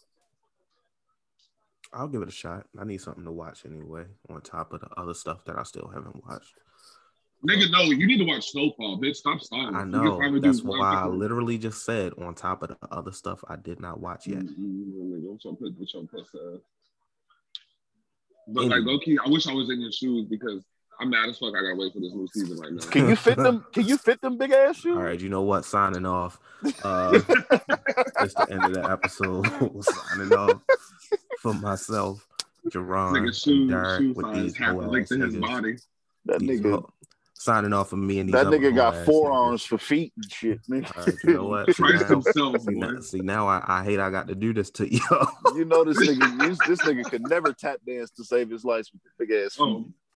I'll give it a shot. I need something to watch anyway, on top of the other stuff that I still haven't watched. Nigga, no, you need to watch Snowfall, bitch. Stop stalling. I know. That's why I literally just said on top of the other stuff I did not watch yet. But like, low-key, I wish I was in your shoes because I'm mad as fuck. I gotta wait for this new season right now. Can you fit them? Can you fit them big ass shoes? All right, you know what? Signing off. It's the end of the episode. Signing off for myself, Jerron, and Derek with these whole ass niggas. That nigga. Signing off for me and these that nigga got forearms niggas. For feet and shit, man. All right, you know what? See, now I hate I got to do this to you. You know this nigga could never tap dance to save his life with the big ass feet.